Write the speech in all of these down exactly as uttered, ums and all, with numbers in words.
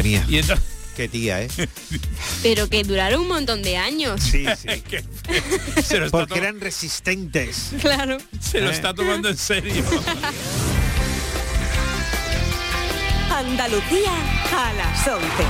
mía. Y entonces... Qué tía, ¿eh? Pero que duraron un montón de años. Sí, sí. Se lo está Porque to- eran resistentes. Claro. Se lo ¿Eh? está tomando en serio. Andalucía a las once.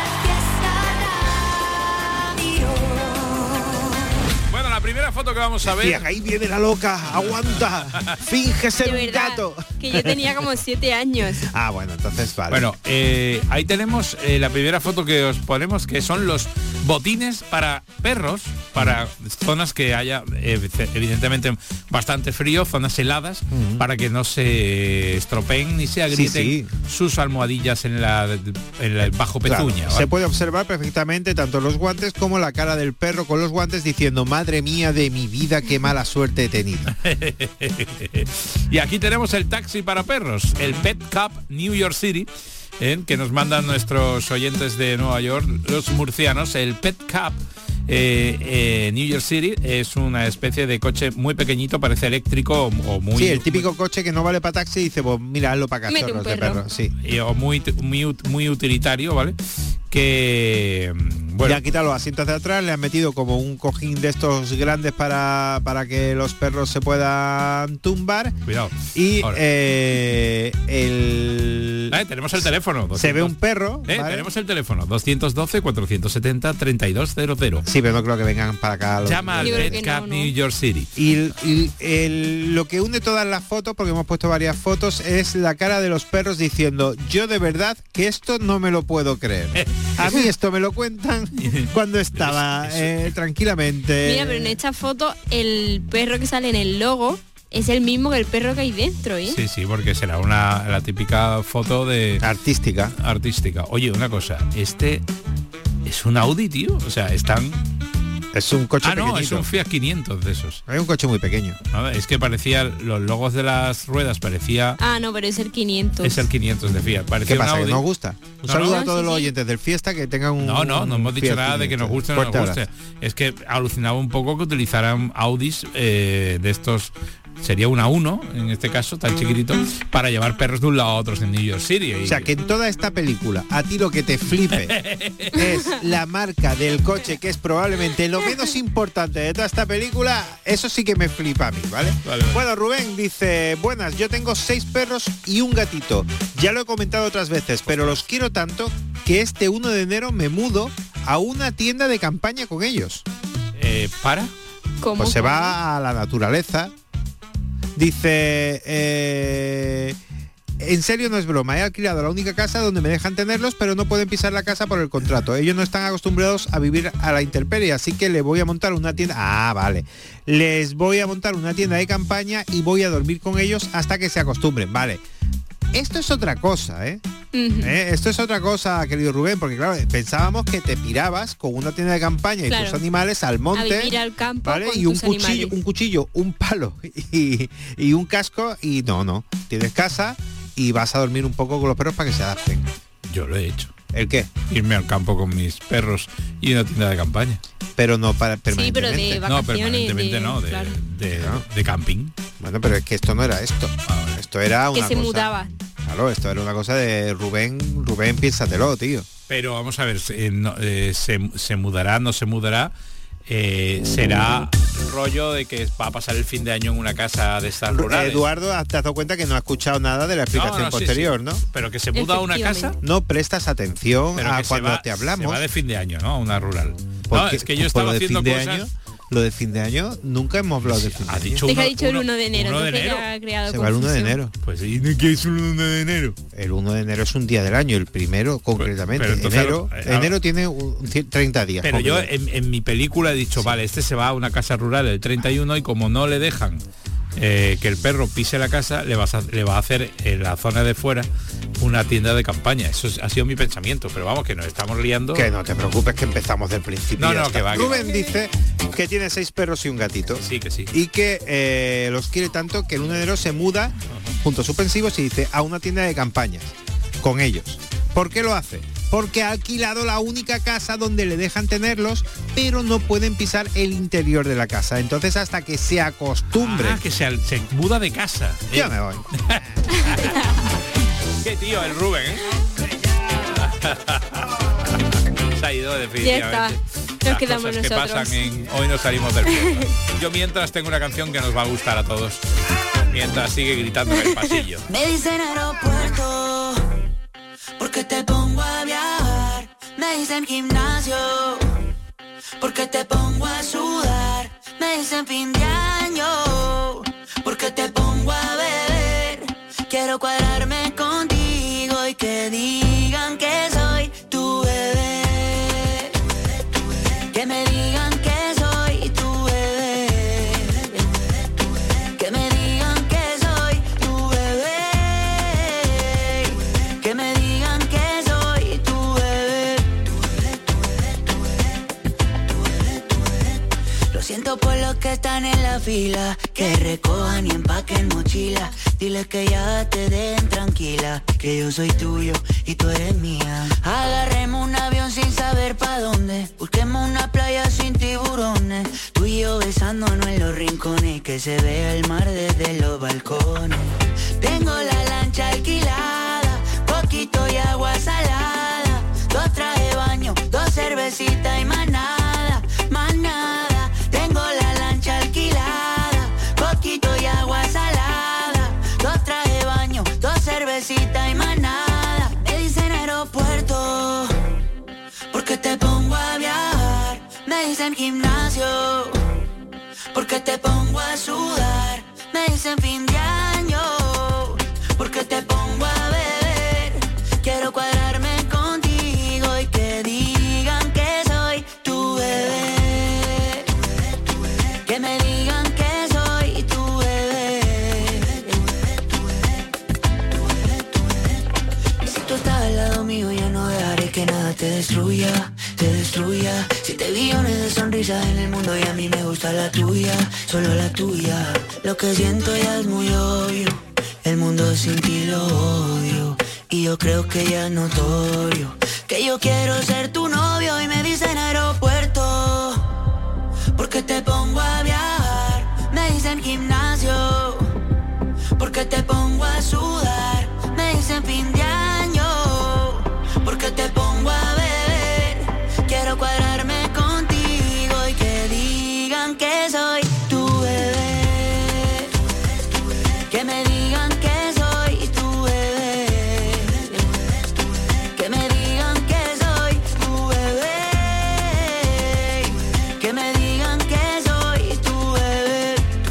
Bueno, la primera foto que vamos a ver... Tía, ahí viene la loca, aguanta, finge ser De un verdad, gato. que yo tenía como siete años. Ah, bueno, entonces vale. Bueno, eh, ahí tenemos eh, la primera foto que os ponemos, que son los botines para perros, para zonas que haya eh, evidentemente bastante frío, zonas heladas, Mm. para que no se estropeen ni se agrieten Sí, sí. sus almohadillas en la, en la bajo Claro, pezuña. se ¿vale? puede observar perfectamente tanto los guantes como la cara del perro con los guantes diciendo, madre mía de mi vida, qué mala suerte he tenido. Y aquí tenemos el taxi para perros, el Pet Cup New York City, ¿eh? Que nos mandan nuestros oyentes de Nueva York, los murcianos. El Pet Cup eh, eh, New York City es una especie de coche muy pequeñito, parece eléctrico o, o muy... Sí, el típico coche que no vale para taxi y dice, pues mira, hazlo para Mete un cachorros de perro. perro. Sí. y- o muy, muy, ut- muy utilitario, ¿vale? Que... Bueno, Le han quitado los asientos de atrás, le han metido como un cojín de estos grandes para, para que los perros se puedan tumbar. cuidado. Y Ahora. eh, el... Eh, tenemos el teléfono. Se ve doscientos un perro. Eh, ¿vale? Tenemos el teléfono, doscientos doce, cuatrocientos setenta, treinta y dos cero cero. Sí, pero no creo que vengan para acá. Los... Llama al Yo creo Pet que no, Cup no. New York City. Y, el- y el- lo que une todas las fotos, porque hemos puesto varias fotos, es la cara de los perros diciendo, yo de verdad que esto no me lo puedo creer. A mí esto me lo cuentan cuando estaba eh, tranquilamente. Mira, pero en esta foto el perro que sale en el logo es el mismo que el perro que hay dentro, ¿eh? Sí, sí, porque será una la típica foto de Artística. artística. Oye, una cosa, este es un Audi, tío. O sea, están... Es un coche Ah, no, pequeñito. es un Fiat quinientos de esos. Es un coche muy pequeño. ¿No? Es que parecía, los logos de las ruedas parecía... Ah, no, pero es el quinientos. Es el quinientos de Fiat. Parecía ¿Qué un pasa? ¿Que Audi. nos gusta? Un No, saludo no. a todos Sí, los sí. oyentes del Fiesta que tengan un... No, no, no hemos dicho Fiat nada de que nos quinientos. guste o no nos Fuerte guste. abrazo. Es que alucinaba un poco que utilizaran Audis eh, de estos, sería una uno en este caso, tan chiquitito, para llevar perros de un lado a otro en New York City. O sea, que en toda esta película, a ti lo que te flipe es la marca del coche, que es probablemente lo menos importante de toda esta película, eso sí que me flipa a mí, ¿vale? Vale, vale. Bueno, Rubén dice, buenas, yo tengo seis perros y un gatito. Ya lo he comentado otras veces, pero los quiero tanto que este uno de enero me mudo a una tienda de campaña con ellos. Eh, ¿Para? ¿Cómo? Pues se va a la naturaleza. Dice, eh, en serio no es broma, he alquilado la única casa donde me dejan tenerlos, pero no pueden pisar la casa por el contrato. Ellos no están acostumbrados a vivir a la intemperie, así que le voy a montar una tienda. Ah, vale. Les voy a montar una tienda de campaña y voy a dormir con ellos hasta que se acostumbren. Vale. Esto es otra cosa, ¿eh? Ujú. ¿Eh? Esto es otra cosa, querido Rubén, porque claro, pensábamos que te pirabas con una tienda de campaña y Claro. tus animales al monte. A vivir al campo ¿vale? con Y un tus cuchillo, animales. un cuchillo, un palo y, y un casco y no, no. Tienes casa y vas a dormir un poco con los perros para que se adapten. Yo lo he hecho. ¿El qué? Irme al campo con mis perros y una tienda de campaña. Pero no para Sí, pero permanentemente. de No, vacaciones. permanentemente de- no, de, claro. de- Claro. de camping. Bueno, pero es que esto no era esto. Ah, vale. Esto era Que una se cosa. mudaba. Claro, esto era una cosa de Rubén, Rubén, piénsatelo, tío. Pero vamos a ver, eh, no, eh, se, se mudará, no se mudará. Eh, será rollo de que va a pasar el fin de año en una casa de estas rurales. Eduardo, te has dado cuenta que no ha escuchado nada de la explicación No, no, sí, posterior, sí. ¿no? Pero que se muda a una casa, Efectivamente. No prestas atención pero a que se cuando va, te hablamos. se va de fin de año, ¿no? A una rural. No, Porque, es que yo pues, estaba lo de haciendo fin de cosas... año, lo de fin de año, nunca hemos hablado de fin de Ha año. dicho Deja uno- dicho el uno- uno de enero. uno de entonces enero. ya ha creado Se va el uno de confusión. enero. Pues ¿y qué es el uno de enero? El uno de enero es un día del año, el primero concretamente. pero entonces, enero, eh, enero tiene un cien- treinta días. Pero yo concretamente. en, en mi película he dicho, vale, este se va a una casa rural el treinta y uno y como no le dejan eh, que el perro pise la casa, le, vas a- le va a hacer en la zona de fuera una tienda de campaña. Eso es- ha sido mi pensamiento, pero vamos, que nos estamos liando. Que no te preocupes, que empezamos del principio. No, y ya no, está. que va, que Rubén va. dice que tiene seis perros y un gatito. Sí, que sí. Y que eh, los quiere tanto que el uno de enero se muda, puntos suspensivos, y dice a una tienda de campañas con ellos. ¿Por qué lo hace? Porque ha alquilado la única casa donde le dejan tenerlos, pero no pueden pisar el interior de la casa. Entonces hasta que se acostumbre. Ah, que se, al- se muda de casa. Yo Eh, me voy. Qué tío el Rubén, ¿eh? ha ido Ya definitivamente. está. Nos Las quedamos cosas que nosotros. pasan en Hoy no salimos del pueblo. Yo mientras tengo una canción que nos va a gustar a todos. Mientras sigue gritando en el pasillo. Me dicen aeropuerto, porque te pongo a viajar. Me dicen gimnasio, porque te pongo a sudar. Me dicen fin de año, porque te pongo a beber. Quiero cuadrarme contigo y que digan que soy tu bebé. Que me digan que soy tu bebé. Que me digan que soy tu bebé. Que me digan que soy tu bebé. Lo siento por los que están en la fila, que recojan y empaquen mochila. Diles que ya te den tranquila, que yo soy tuyo y tú eres mía. Agarremos un avión sin saber pa' dónde, busquemos una playa sin tiburones. Tú y yo besándonos en los rincones, que se vea el mar desde los balcones. Tengo la lancha alquilada, poquito y agua salada. Dos traje de baño, dos cervecitas y más nada, más nada. Tengo la lancha alquilada, poquito y agua salada. Dos traje de baño, dos cervecitas y más nada. Me dicen aeropuerto, porque te pongo a viajar. Me dicen gimnasio, porque te pongo a sudar. Me dicen fin de año, porque te pongo a beber. Quiero cuadrarme contigo y que digan que soy tu bebé. Que me digan que soy tu bebé. Y si tú estás al lado mío, yo no dejaré que nada te destruya, te destruya. Siete billones de sonrisas en el mundo y a mí me gusta la tuya, solo la tuya. Lo que siento ya es muy obvio, el mundo sin ti lo odio. Y yo creo que ya es notorio que yo quiero ser tu novio. Y me dicen aeropuerto, porque te pongo a viajar. Me dicen gimnasio, porque te pongo a sudar. Me dicen fin de año, porque te pongo a beber. Quiero cuadrarme contigo y que digan que soy tu bebé. Que me digan que soy tu bebé. Que me digan que soy tu bebé. Que me digan que soy tu bebé.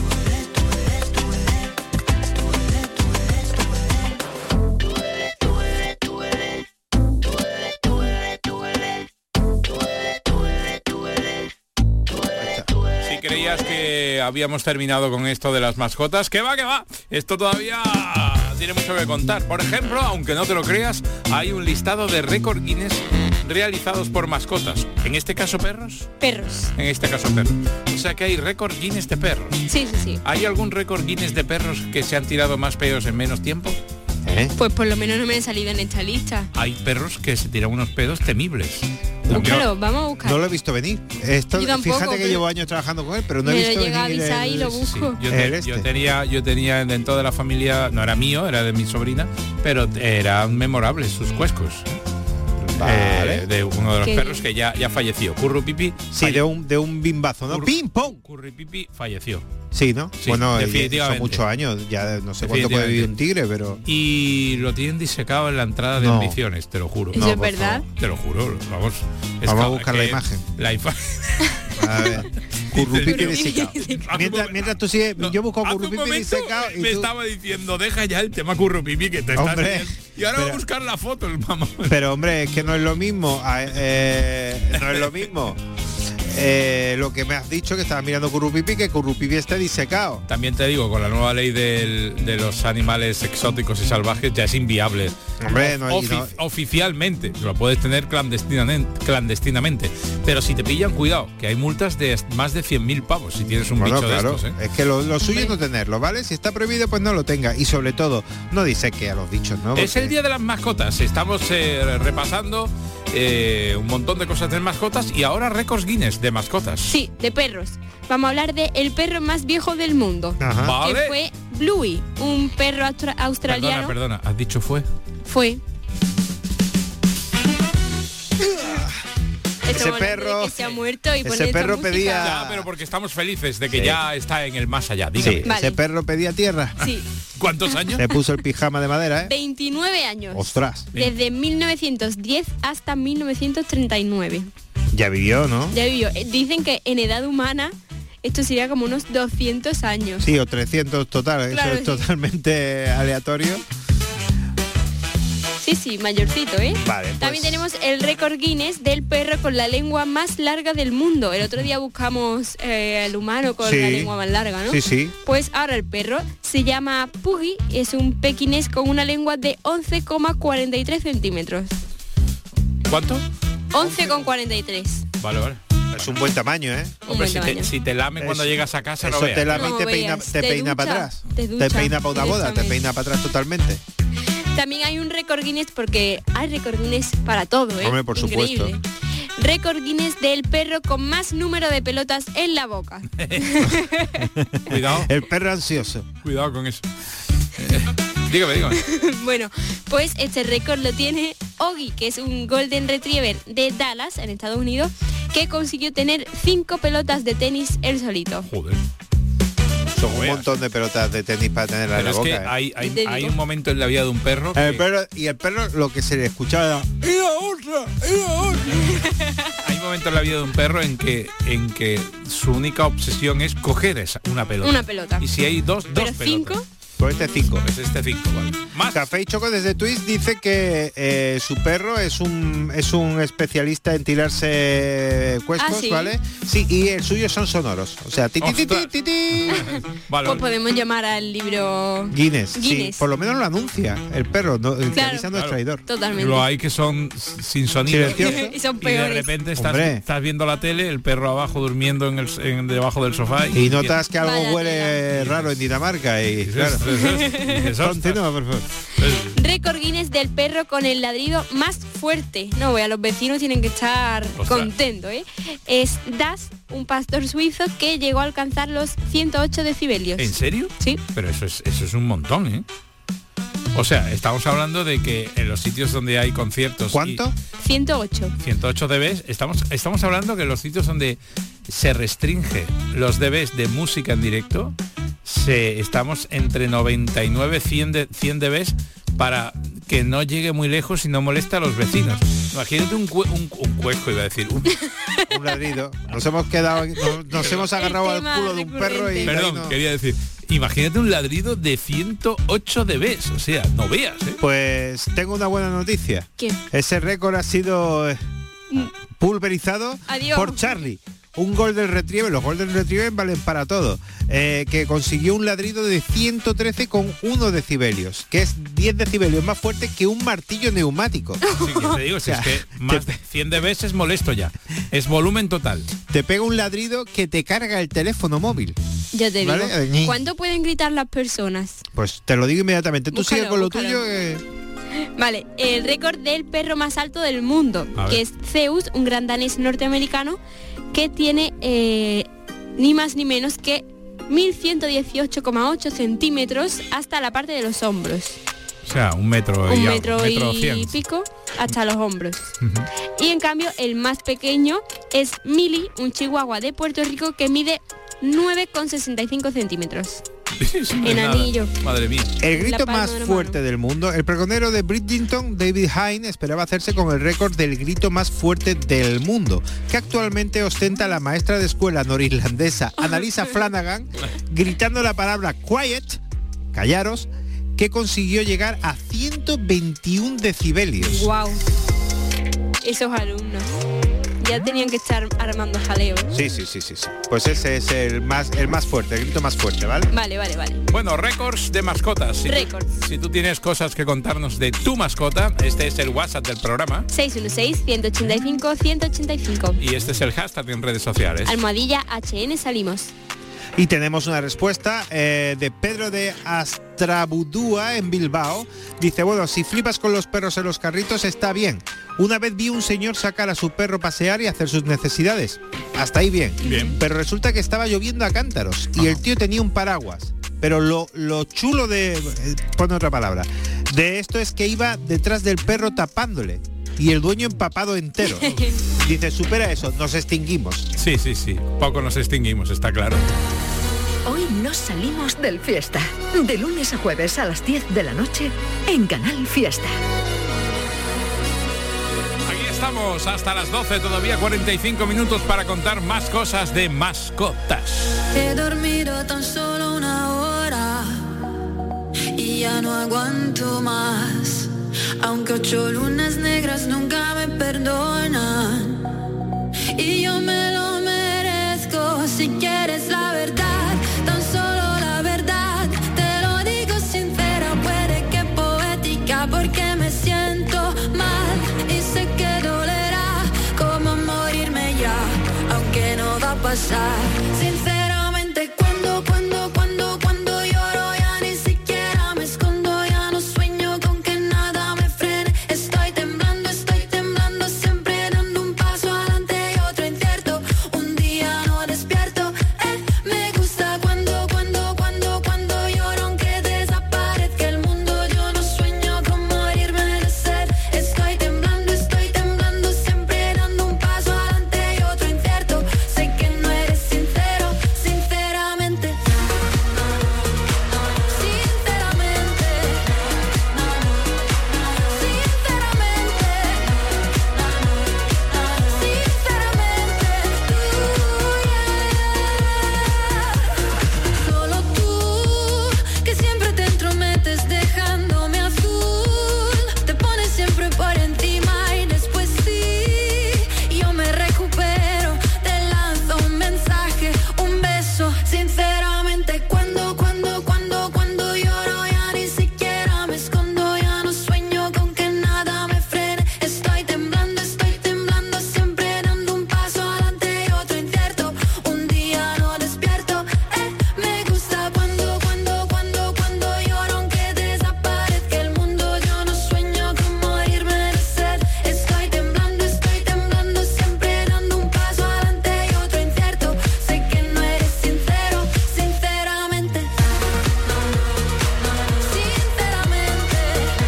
Si creías que habíamos terminado con esto de las mascotas, que va, que va. Esto todavía tiene mucho que contar. Por ejemplo, aunque no te lo creas, hay un listado de récord Guinness realizados por mascotas. En este caso, perros. Perros. En este caso, perros. O sea que hay récord Guinness de perros. Sí, sí, sí. ¿Hay algún récord Guinness de perros que se han tirado más pedos en menos tiempo? ¿Eh? Pues por lo menos no me he salido en esta lista. Hay perros que se tiran unos pedos temibles. Búscalo, vamos a buscar. No lo he visto venir. Esto, Yo tampoco, fíjate que pero- llevo años trabajando con él, pero no Me he lo visto llega a venir avisar el- y lo sí. busco. Yo, te- El este. yo tenía yo tenía dentro de la familia, no era mío, era de mi sobrina, pero eran memorables sus cuescos. Vale. Eh, de uno de los Qué perros bien. que ya, ya falleció. Curru Pipi. Sí, de un, de un bimbazo, ¿no? Curru- ¡Pim, pom! Curru Pipi falleció. Sí, ¿no? Sí, bueno, definitivamente. son muchos años, ya no sé cuánto puede vivir un tigre, pero... Y lo tienen disecado en la entrada de No. Ambiciones, te lo juro. ¿Eso No, es por verdad? Te lo juro, vamos. Es Vamos a ca- buscar la que imagen. La imagen. A ver, currupipi Pero- disecado. Mientras, mientras tú sigues, yo busco Hace un currupipi momento disecado y me tú... estaba diciendo, deja ya el tema Curru Pipi que te estás Hombre, haciendo". Y ahora voy a pero- buscar la foto, el mamá. Pero hombre, es que no es lo mismo, a- eh, no es lo mismo. Eh, lo que me has dicho que estaba mirando currupipi, que currupipi esté disecado. También te digo, con la nueva ley del- de los animales exóticos y salvajes ya es inviable. Hombre, no, y Ofi- no- oficialmente, lo puedes tener clandestinamente, clandestinamente. Pero si te pillan, cuidado, que hay multas de más de cien mil pavos si tienes un Bueno, bicho claro, de estos, ¿eh? es que lo, lo suyo es no tenerlo, ¿vale? Si está prohibido, pues no lo tenga. Y sobre todo, no dice que a los bichos, ¿no? Es Porque- el día de las mascotas. Estamos eh, repasando eh, un montón de cosas de mascotas y ahora récords Guinness de mascotas. Sí, de perros. Vamos a hablar de el perro más viejo del mundo. Ajá. Va. Que Vale. fue Bluey, un perro austra- australiano. Perdona, perdona, has dicho fue. Fue. Ese Estamos hablando perro- de que se ha muerto y ese poner esta perro música. pedía- Ya, pero porque estamos felices de que Sí. ya está en el más allá. Dígame. Sí, Vale. ese perro pedía tierra. Sí, ¿Cuántos años? Le puso el pijama de madera, ¿eh? veintinueve años. Ostras, Desde mil novecientos diez hasta mil novecientos treinta y nueve. ya vivió, ¿no? Ya vivió. Eh, Dicen que en edad humana esto sería como unos doscientos años. Sí, o trescientos total, Claro, eso es sí. totalmente aleatorio. Sí, sí, mayorcito, ¿eh? Vale, pues- También tenemos el récord Guinness del perro con la lengua más larga del mundo. El otro día buscamos eh, el humano con Sí. la lengua más larga, ¿no? Sí, sí. Pues ahora el perro se llama Puggy, es un pequinés con una lengua de once coma cuarenta y tres centímetros. ¿Cuánto? once coma cuarenta y tres. Vale, vale. Es un buen tamaño, ¿eh? Un Hombre, buen si te, tamaño. si te lame cuando Eso- llegas a casa, no Eso veas. te lame y No te peina, veas, te te peina ducha, para atrás. te Te ducha peina para una boda, te directamente. peina para atrás totalmente. También hay un récord Guinness porque hay récord Guinness para todo, ¿eh? Hombre, por Increíble. supuesto. Récord Guinness del perro con más número de pelotas en la boca. Cuidado, El perro ansioso. cuidado con eso. Eh, dígame, dígame. Bueno, pues este récord lo tiene Oggy, que es un Golden Retriever de Dallas, en Estados Unidos, que consiguió tener cinco pelotas de tenis él solito. Joder. Son un Veas. montón de pelotas de tenis para tenerla en Pero la es que boca. ¿eh? hay, hay, Te digo. hay un momento en la vida de un perro que El perro, y el perro lo que se le escuchaba era, ¡y la otra! ¡y la otra! hay un momento en la vida de un perro en que en que su única obsesión es coger esa, una pelota. Una pelota. Y si hay dos, dos Pero pelotas. cinco, Por este cinco. Es este cinco, vale. Más. Café y Choco desde Twitch dice que eh, su perro es un es un especialista en tirarse cuescos, Ah, ¿sí? ¿vale? Sí, y el suyo son sonoros. O sea, ti ti ti ti Ostras. ti, ti. Vale, pues vale. podemos llamar al libro Guinness, sí, Guinness. por lo menos lo anuncia el perro, no, el que Claro. avisa no es Claro. traidor. Totalmente. Lo hay que son sin sonido. Silencioso. Y son Y de peores. repente estás, Hombre. estás viendo la tele, el perro abajo durmiendo en el, en- debajo del sofá. Y notas que algo Vaya huele tela. raro en Dinamarca y Dices, claro. dices, ostras. Continúa, por favor. Récord Guinness del perro con el ladrido más fuerte. No, voy a los vecinos tienen que estar Ostras. contentos, ¿eh? Es Das, un pastor suizo que llegó a alcanzar los ciento ocho decibelios. ¿En serio? Sí. Pero eso es, eso es un montón, ¿eh? O sea, estamos hablando de que en los sitios donde hay conciertos... y ¿Cuánto? ciento ocho. ciento ocho decibelios, estamos, estamos hablando que en los sitios donde se restringe los decibelios de música en directo, se, estamos entre noventa y nueve, cien, de, cien decibelios para que no llegue muy lejos y no moleste a los vecinos. Imagínate un, cue- un, un cuejo, iba a decir. Un, Un ladrido. Nos hemos quedado, nos, nos hemos agarrado al tema culo de un perro y... recurrente. perdón, ahí no- quería decir, imagínate un ladrido de ciento ocho decibelios, o sea, no veas, ¿eh? Pues tengo una buena noticia. ¿Qué? Ese récord ha sido eh, pulverizado Adiós. por Charlie, un Golden Retriever. Los Golden Retriever valen para todo. eh, que consiguió un ladrido de ciento trece coma uno decibelios, que es diez decibelios más fuerte que un martillo neumático. Sí, que te digo, si es O sea, que más de cien decibelios es molesto ya. Es volumen total. Te pega un ladrido que te carga el teléfono móvil. Ya te digo. Vale, ñi. ¿Cuánto pueden gritar las personas? Pues te lo digo inmediatamente. Tú Búscalo, sigue con lo búscalo. tuyo. eh, Vale, el récord del perro más alto del mundo, A ver. que es Zeus, un gran danés norteamericano, que tiene eh, ni más ni menos que mil ciento dieciocho coma ocho centímetros hasta la parte de los hombros. O sea, un metro Un y algo, metro metro y cien. pico hasta los hombros. Ujú. Y en cambio, el más pequeño es Mili, un chihuahua de Puerto Rico que mide nueve coma sesenta y cinco centímetros. Eso no es nada. Enanillo. Madre mía. El grito La palma más de una fuerte mano. del mundo. El pregonero de Bridgerton, David Hine, esperaba hacerse con el récord del grito más fuerte del mundo, que actualmente ostenta la maestra de escuela norirlandesa Annalisa Flanagan, gritando la palabra quiet, callaros, que consiguió llegar a ciento veintiún decibelios. Wow. Esos alumnos ya tenían que estar armando jaleo. Sí, sí, sí, sí, sí. Pues ese es el más, el más fuerte, el grito más fuerte, ¿vale? Vale, vale, vale. Bueno, récords de mascotas. Si tú- Récords. Si tú tienes cosas que contarnos de tu mascota, este es el WhatsApp del programa seis uno seis, uno ocho cinco, uno ocho cinco. y este es el hashtag en redes sociales. Almohadilla H N salimos. Y tenemos una respuesta eh, de Pedro de Astrabudúa en Bilbao. Dice, bueno, si flipas con los perros en los carritos está bien. Una vez vi un señor sacar a su perro a pasear y hacer sus necesidades. Hasta ahí bien. Bien. Pero resulta que estaba lloviendo a cántaros y el tío tenía un paraguas. Pero lo, lo chulo de... eh, pone otra palabra. De esto es que iba detrás del perro tapándole. y el dueño empapado entero. Dice, supera eso, nos extinguimos. Sí, sí, sí, poco nos extinguimos, está claro. Hoy nos salimos del Fiesta. De lunes a jueves a las diez de la noche en Canal Fiesta. Aquí estamos hasta las doce, todavía cuarenta y cinco minutos para contar más cosas de mascotas. He dormido tan solo una hora y ya no aguanto más. Aunque ocho lunas negras nunca me perdonan y yo me lo merezco. Si quieres la verdad, tan solo la verdad, te lo digo sincera, puede que poética, porque me siento mal y sé que dolerá como morirme ya, aunque no va a pasar. Sinceramente, cuando, cuando, cuando, cuando lloro ya ni siquiera me escondo, ya no sueño con que nada me frene. Estoy temblando, estoy temblando, siempre dando un paso adelante y otro incierto. Un día no despierto. Eh, me gusta cuando, cuando, cuando, cuando lloro aunque desaparezca el mundo. Yo no sueño con morirme de sed. Estoy temblando, estoy temblando, siempre dando un paso adelante y otro incierto. Sé que no eres sincero, sinceramente. Sinceramente. Sinceramente. Solo tú, que siempre te entrometes dejándome azul. Te pones siempre por encima y después sí, yo me recupero. Te lanzo un mensaje, un beso. Sinceramente, cuando, cuando, cuando, cuando lloro ya ni siquiera me escondo. Ya no sueño con que nada me frene. Estoy temblando, estoy temblando, siempre dando un paso adelante y otro incierto. Un día no despierto. Eh, me gusta cuando, cuando, cuando, cuando lloro aunque desaparezca el mundo. Yo no sueño con morirme de sed. Estoy temblando, estoy temblando, siempre dando un paso adelante y otro incierto. Sé que no eres sincero, sinceramente. Sinceramente.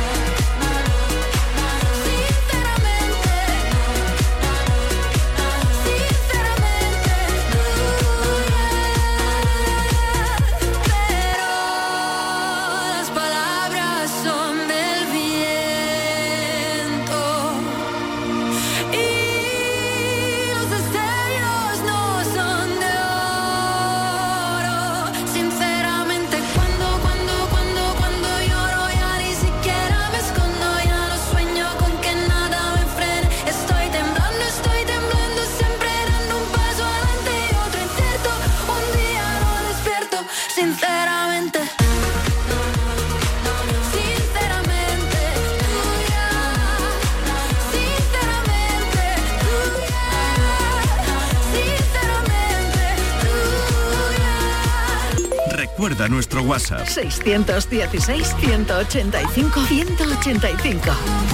Pero las palabras son del viento y los destellos no son de oro. Sinceramente, cuando, cuando, cuando, cuando lloro ya ni siquiera me escondo. Ya no sueño con que nada me frene. Estoy temblando, estoy temblando, siempre dando un paso adelante y otro incierto. Un día no despierto, sinceramente. Sinceramente, tuya. Sinceramente, tuya. Sinceramente, tuya. Recuerda nuestro WhatsApp. seiscientos dieciséis, ciento ochenta y cinco, ciento ochenta y cinco.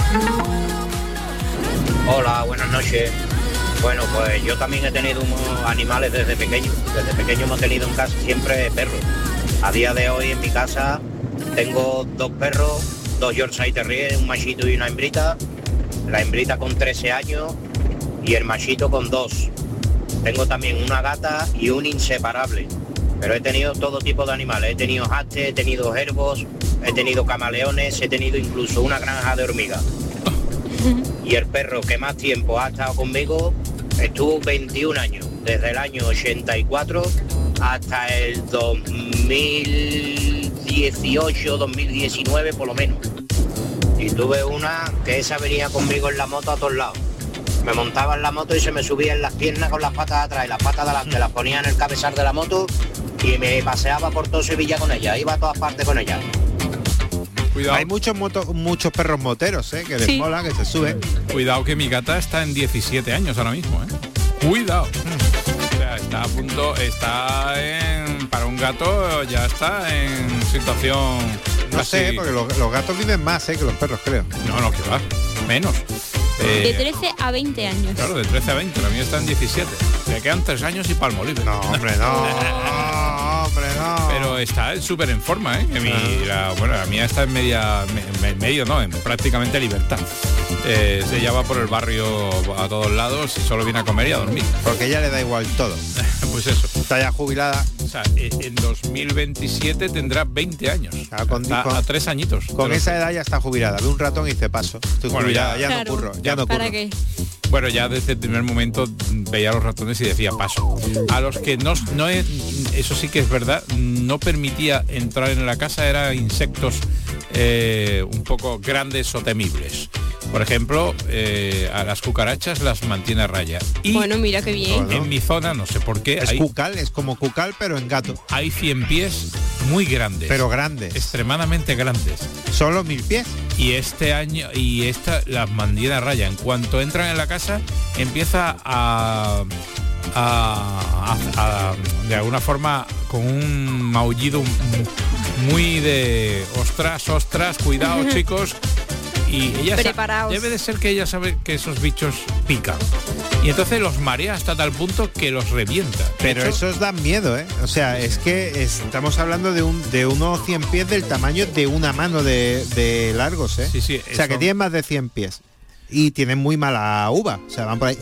Hola, buenas noches. Bueno, pues yo también he tenido unos animales desde pequeño. Desde pequeño hemos tenido en casa siempre perros. A día de hoy en mi casa tengo dos perros, dos Yorkshire Terrier, un machito y una hembrita. La hembrita con trece años y el machito con dos. Tengo también una gata y un inseparable. Pero he tenido todo tipo de animales. He tenido hastes, he tenido jerbos, he tenido camaleones, he tenido incluso una granja de hormigas. Y el perro que más tiempo ha estado conmigo estuvo veintiún años, desde el año ochenta y cuatro hasta el dos mil dieciocho, dos mil diecinueve por lo menos. Y tuve una que esa venía conmigo en la moto a todos lados. Me montaba en la moto y se me subía en las piernas con las patas de atrás y las patas de adelante las ponía en el cabezal de la moto y me paseaba por todo Sevilla con ella, iba a todas partes con ella. Cuidado. Hay muchos moto- muchos perros moteros, ¿eh? Que les Sí. mola, que se suben. Cuidado que mi gata está en diecisiete años ahora mismo, ¿eh? Cuidado. O sea, está a punto, está en... Para un gato ya está en situación... No casi- sé, porque los, los gatos viven más, ¿eh? Que los perros, creo. No, no, que va. Menos. Eh, De trece a veinte años. Claro, de trece a veinte, la mía está en diecisiete. Me quedan tres años y palmo libre. No, hombre, no. hombre, no. Pero está súper en forma, ¿eh? Que mi, la, bueno, la mía está en media, me, en medio, no, en prácticamente libertad. Eh, se lleva por el barrio a todos lados y solo viene a comer y a dormir. Porque ella le da igual todo. Pues eso. Está ya jubilada. O sea, en dos mil veintisiete tendrá veinte años. Claro, con, a, con, a tres añitos. Con esa edad ya está jubilada. Ve un ratón y dice paso. Estoy bueno, jubilada, ya, ya, ya claro, no curro. Ya, ya no curro. ¿Para qué? Bueno, ya desde el primer momento veía a los ratones y decía paso. A los que no, no es, eso sí que es verdad, no permitía entrar en la casa, eran insectos eh, un poco grandes o temibles. Por ejemplo, eh, a las cucarachas las mantiene a raya. Y bueno, mira qué bien. en mi zona, no sé por qué, Es hay, cucal, es como cucal, pero en gato. hay cien pies muy grandes. Pero grandes. Extremadamente grandes. Son los mil pies. Y este año, y esta las mantiene a raya. En cuanto entran en la casa, empieza a... A, a, a, de alguna forma con un maullido muy de ostras, ostras, cuidado chicos, y ella Preparaos. debe de ser que ella sabe que esos bichos pican y entonces los marea hasta tal punto que los revienta. De Pero hecho, esos dan miedo, ¿eh? O sea, es que estamos hablando de un de unos cien pies del tamaño de una mano de, de largos, ¿eh? Sí, sí, o sea, eso- que tienen más de cien pies. Y tienen muy mala uva. O sea, van por ahí.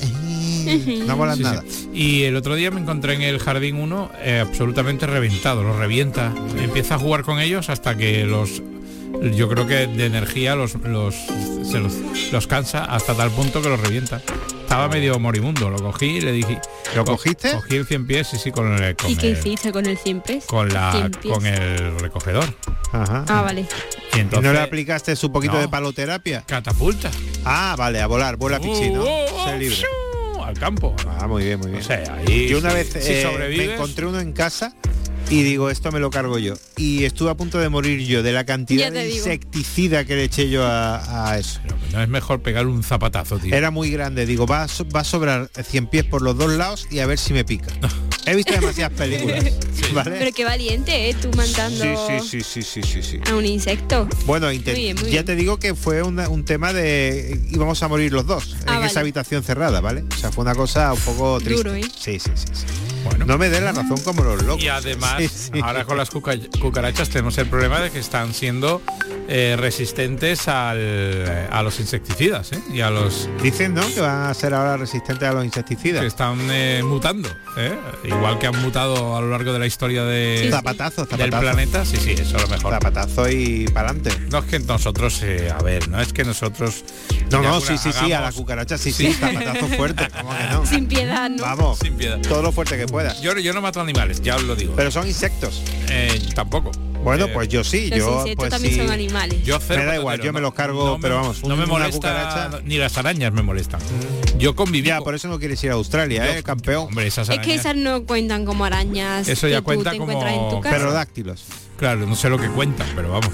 No molan sí, nada. sí. Y el otro día me encontré en el jardín uno eh, absolutamente reventado, los revienta, empieza a jugar con ellos hasta que los, yo creo que de energía los los, se los, los cansa hasta tal punto que los revienta. Estaba medio moribundo, lo cogí y le dije, ¿Lo cogiste? Cogí el cien pies, sí, sí, con el, con ¿Y qué el- hiciste con el cien pies? con la cien pies. con el recogedor. Ajá. Ah, vale. Y ¿Y entonces no le aplicaste su poquito No. de paloterapia? catapulta. Ah, vale, a volar, vuela pichino. Uh, uh, Sé libre. uh, al campo. Ah, muy bien, muy bien. O sea, ahí Yo una si- vez si eh, sobrevives, me encontré uno en casa y digo, esto me lo cargo yo. Y estuve a punto de morir yo de la cantidad Ya te de digo. insecticida que le eché yo a, a eso. pero no es mejor pegar un zapatazo, tío. Era muy grande, digo, va a, so- va a sobrar cien pies por los dos lados y a ver si me pica. He visto demasiadas películas, ¿vale? Pero qué valiente, ¿eh? Tú mandando Sí, sí, sí, sí, sí, sí, sí. a un insecto. Bueno, inte- Muy bien, muy ya bien. te digo que fue una- un tema de íbamos a morir los dos Ah, en vale. esa habitación cerrada, ¿vale? O sea, fue una cosa un poco triste. Duro, ¿eh? Sí, sí, sí, sí. Bueno. No me dé la razón como los locos. Y además, Sí, sí. ahora con las cuca- cucarachas tenemos el problema de que están siendo eh, resistentes al, a los insecticidas, ¿eh? Y a los Dicen, ¿no? Que van a ser ahora resistentes a los que insecticidas. están eh, mutando, ¿eh? Igual que han mutado a lo largo de la historia de, Sí, sí. Zapatazo, del zapatazo. planeta. Sí, sí, eso es lo mejor. Zapatazo y para adelante. No es que nosotros, eh, a ver, no es que nosotros... No, de no, alguna- sí, sí, sí, a la hagamos- cucaracha, sí, sí, zapatazo fuerte, ¿cómo que no? Sin piedad, ¿no? Vamos, Sin piedad. todo lo fuerte que puedas. Yo, yo no mato animales, ya os lo digo. Pero son insectos. Eh, tampoco. Bueno, Eh, pues yo sí, Los yo insectos pues también sí. son animales. Yo cero Me da igual, patatero, yo me no- los cargo, no me- pero vamos, no me una molesta, cucaracha- ni las arañas me molestan. Yo conviví Ya, con- por eso no quieres ir a Australia, yo- ¿eh, campeón? Hombre, esas Es que arañas, esas no cuentan como arañas Eso ya que tú cuenta te como- encuentras en tu casa. Pterodáctilos. claro, no sé lo que cuentan, pero vamos.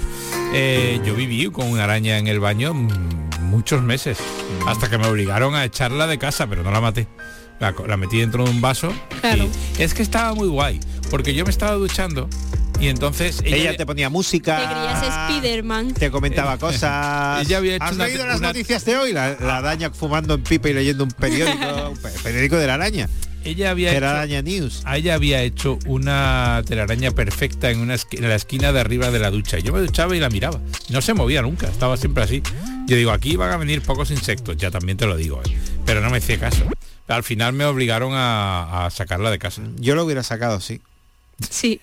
Eh, yo viví con una araña en el baño mm, muchos meses, hasta que me obligaron a echarla de casa, pero no la maté. La, co- la metí dentro de un vaso. Claro. Y es que estaba muy guay, porque yo me estaba duchando y entonces ella, Ella te ponía música. Te creías Spiderman. Te comentaba cosas. Ella había hecho ¿Has una- leído las una- noticias de hoy? La, la araña fumando en pipa y leyendo un periódico, un pe- periódico de la araña. ella había Era hecho, Araña News. a ella había hecho una telaraña perfecta en una esqui- en la esquina de arriba de la ducha. Y yo me duchaba y la miraba. No se movía nunca, estaba siempre así. Yo digo, aquí van a venir pocos insectos, ya también te lo digo, ¿eh? Pero no me hacía caso. Al final me obligaron a, a sacarla de casa. Yo lo hubiera sacado, sí. Sí.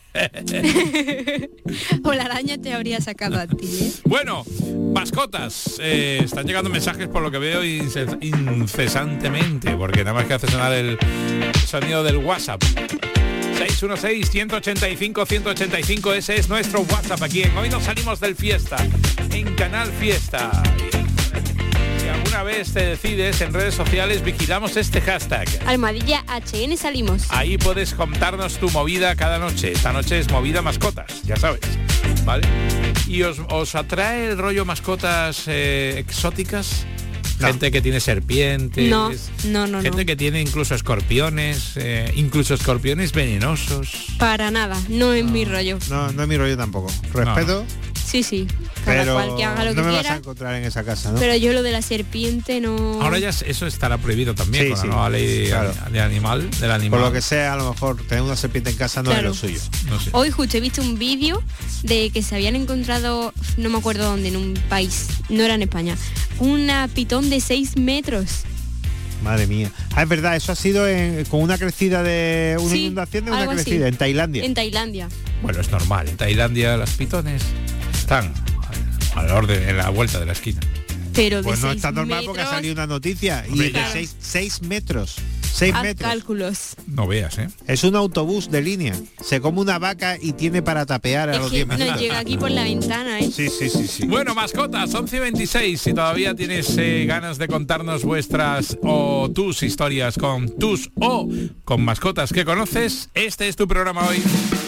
O la araña te habría sacado a ti, ¿eh? Bueno, mascotas. Eh, están llegando mensajes por lo que veo inces- incesantemente, porque nada más que hace sonar el sonido del WhatsApp. seis uno seis, uno ocho cinco, uno ocho cinco, ese es nuestro WhatsApp aquí en Hoy Nos Salimos del Fiesta, en Canal Fiesta. Si alguna vez te decides en redes sociales, vigilamos este hashtag. Almohadilla H N salimos. Ahí puedes contarnos tu movida cada noche. Esta noche es movida mascotas, ya sabes, ¿vale? ¿Y os, os atrae el rollo mascotas eh, exóticas? No. Gente que tiene serpientes. No, no, no, Gente no. que tiene incluso escorpiones, eh, incluso escorpiones venenosos. Para nada, no es mi rollo. No, no es mi rollo tampoco. Respeto. Sí, sí. Cada Pero cual que haga lo no que me vas quiera. a encontrar en esa casa, ¿no? Pero yo lo de la serpiente no... Ahora ya eso estará prohibido también Sí, con sí, la nueva ley claro. de animal, del animal. Por lo que sea, a lo mejor tener una serpiente en casa no Claro. es lo suyo. No sé. Hoy justo he visto un vídeo de que se habían encontrado, no me acuerdo dónde, en un país, no era en España, una pitón de seis metros. Madre mía. Ah, es verdad, eso ha sido en- con una crecida de... Una Sí, inundación de una algo así. crecida en Tailandia. En Tailandia. Bueno, es normal. En Tailandia las pitones están al, al orden, en la vuelta de la esquina. Pero Pues de no seis está normal porque ha metros, salido una noticia. Y Hombre, de ya. seis, seis metros. seis haz metros. cálculos. No veas, ¿eh? Es un autobús de línea. Se come una vaca y tiene para tapear a Es los que diez nos minutos. llega aquí por la ventana, ¿eh? Sí, sí, sí, sí. Bueno, mascotas, once y veintiséis. Si todavía tienes eh, ganas de contarnos vuestras o tus historias con tus o con mascotas que conoces, este es tu programa hoy.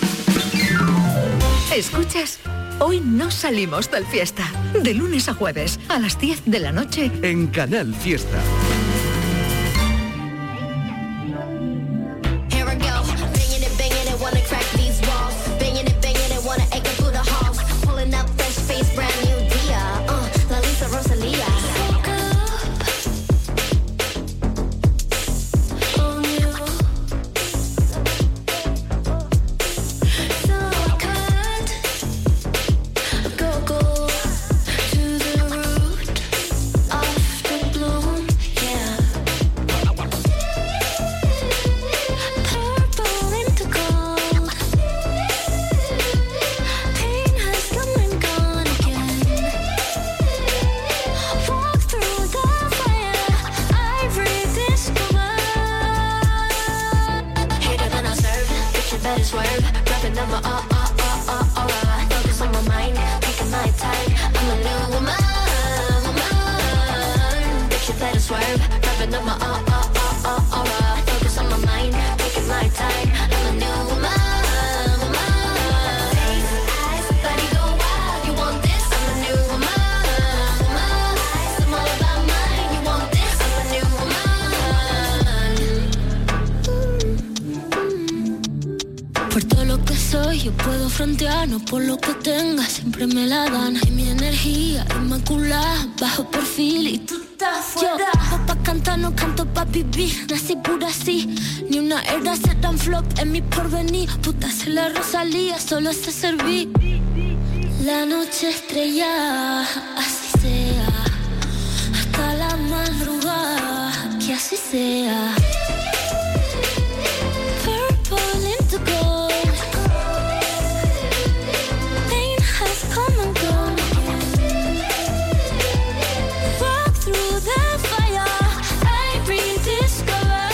¿Escuchas? Hoy no salimos del fiesta. De lunes a jueves, a las diez de la noche. En Canal Fiesta. Here I go, banging it, banging it, wanna crack these walls. Banging it, banging it, wanna echo through the halls. Pulling up fresh face, brand new dia. Uh, La Lisa Rosalia. On you. So I can't go, go to the root of the bloom, yeah. Purple into gold. Pain has come and gone again. Walk through the fire, I rediscover. Hater than I serve, bitch, you better swerve. Dropping number, uh, uh, uh, uh, alright. Focus on my mind, taking my time. I'm a new woman, woman. Bitch, you better swerve. Dropping number, uh, uh, uh, uh, alright. Focus on my mind, taking my time. I'm a new woman, woman. Face, eyes, body go wild. You want this? I'm a new woman, woman. I'm all about mine. You want this? I'm a new woman. Por todo lo que soy, yo puedo frontear, no por lo que tenga, siempre me la dan. Y mi energía inmaculada, bajo perfil y tú estás fuera. Yo, pa' cantar, no canto pa' vivir, nací pura así. Ni una era se dan flop en mi porvenir. Puta, se la Rosalía, solo sé servir. La noche estrellada, así sea. Hasta la madrugada, que así sea. Purple into gold. Pain has come and gone again. Walk through the fire, I rediscover.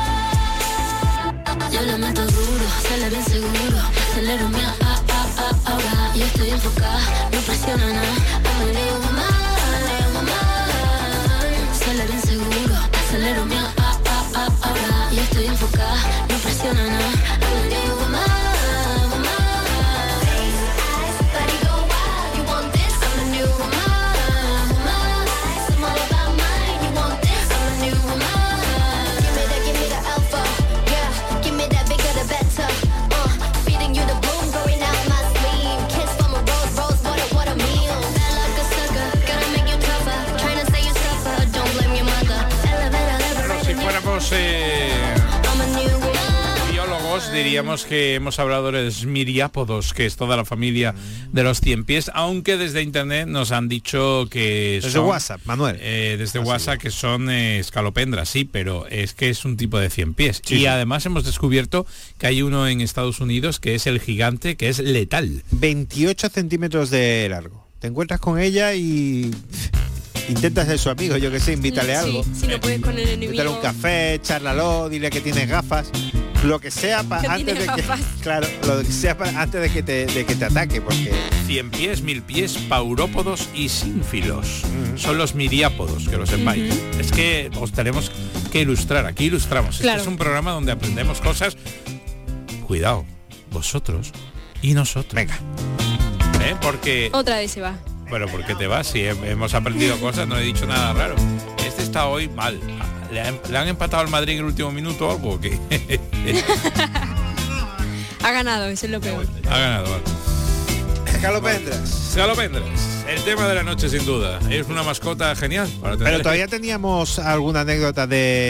Yo le meto duro, sale bien seguro. Acelero mi a, a, a, ahora. Yo estoy enfocada, no presiona nada. I'm a new woman, woman. Sale bien seguro, acelero mi a, a, a, ahora. Yo estoy enfocada, no presiona nada. I'm a new woman, woman. Face, eyes, body go wild. You want this? I'm a new woman, woman. I'm all about mine. You want this? I'm a new woman. Give me that, give me the alpha, yeah. Give me that bigger the better. Uh, feeding you the bloom, growing out my sleeve. Kiss from a rose, rose, what a, what a meal. Bad like a sucker, gotta make you tougher. Trying to say you suffer, don't blame your mother. Elevate, elevate, Bueno, si fuéramos eh, I'm a new woman. biólogos, diríamos que hemos hablado de los miriápodos, que es toda la familia de los cien pies, aunque desde internet nos han dicho que Desde son, WhatsApp, Manuel. eh, desde Ah, sí. WhatsApp que son eh, escalopendras, sí, pero es que es un tipo de cien pies. Sí, y sí. además hemos descubierto que hay uno en Estados Unidos que es el gigante, que es letal. veintiocho centímetros de largo. Te encuentras con ella y pff, intentas ser su amigo, yo que sé, invítale Sí, algo. si no puedes con el enemigo. Invítale un café, charlalo, dile que tienes gafas. Lo que sea pa- Que antes tiene de que gafas. claro, lo que sea pa- antes de que te de que te ataque, porque Cien pies, mil pies, paurópodos y sínfilos. Son los miriápodos, que lo sepáis. Es que os tenemos que ilustrar, aquí ilustramos. Claro. Este es un programa donde aprendemos cosas. Cuidado, vosotros y nosotros. venga. ¿Eh? Porque, Otra vez se va. bueno, porque te vas, si he- hemos aprendido cosas, no he dicho nada raro. Este está hoy mal. ¿Le han, le han empatado al Madrid en el último minuto o algo? ¿O qué? Ha ganado, eso es lo peor. Ha ganado, vale. Escalopendras. Escalopendras. El tema de la noche, sin duda. Es una mascota genial para tener. Pero todavía teníamos alguna anécdota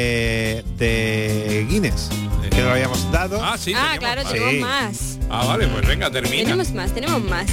de, de Guinness, que lo habíamos dado. Ah, sí. Ah, claro, más. tenemos Sí. más. Ah, vale, pues venga, termina. Tenemos más, tenemos más.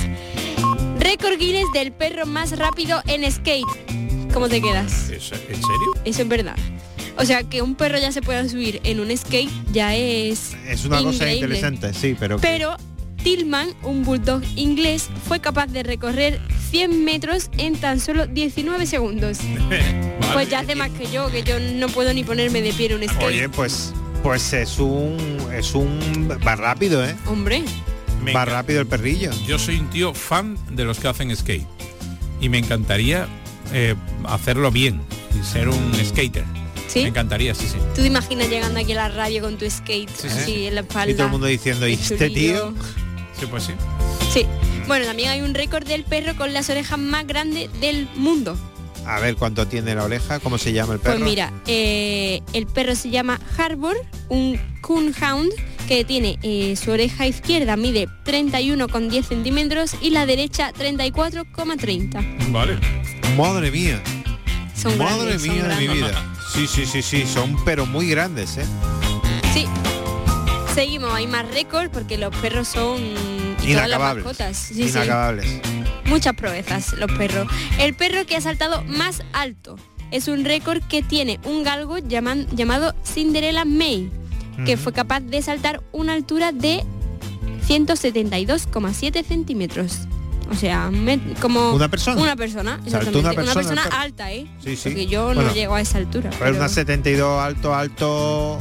Récord Guinness del perro más rápido en skate. ¿Cómo te quedas? ¿Es- ¿En serio? Eso es verdad. O sea, que un perro ya se pueda subir en un skate ya es Es una cosa increíble. interesante, sí, pero... que- Pero Tillman, un bulldog inglés, fue capaz de recorrer cien metros en tan solo diecinueve segundos. Vale. Pues ya hace más que yo, que yo no puedo ni ponerme de pie en un skate. Oye, pues pues es un es un va rápido, ¿eh? Hombre, Me Va enca- rápido el perrillo. Yo soy un tío fan de los que hacen skate. Y me encantaría eh, hacerlo bien y ser un skater. ¿sí? Me encantaría, sí, sí. ¿Tú te imaginas llegando aquí a la radio con tu skate Sí, sí. así en la espalda? Y todo el mundo diciendo, ¿y Qué este chulillo? tío? Sí, pues sí. Sí. Bueno, también hay un récord del perro con las orejas más grandes del mundo. A ver cuánto tiene la oreja, cómo se llama el perro. Pues mira, eh, el perro se llama Harbor, un coonhound que tiene eh, su oreja izquierda mide treinta y uno coma diez centímetros y la derecha treinta y cuatro coma treinta. Vale. Madre mía. Son Madre grandes, son mía de mi grandes. vida. Sí, sí, sí, sí, son pero muy grandes, ¿eh? Sí. Seguimos, hay más récords porque los perros son y todas las Inacabables. mascotas. Sí, sí. Inacabables. Muchas proezas los perros. El perro que ha saltado más alto es un récord que tiene un galgo llaman- llamado Cinderella May, que fue capaz de saltar una altura de ciento setenta y dos coma siete centímetros. O sea, me- como ¿Una persona? Una persona, Saltó una exactamente. persona, el perro. alta, ¿eh? Sí, sí. Porque yo Bueno, no llego a esa altura. Pero pero- una setenta y dos alto, alto,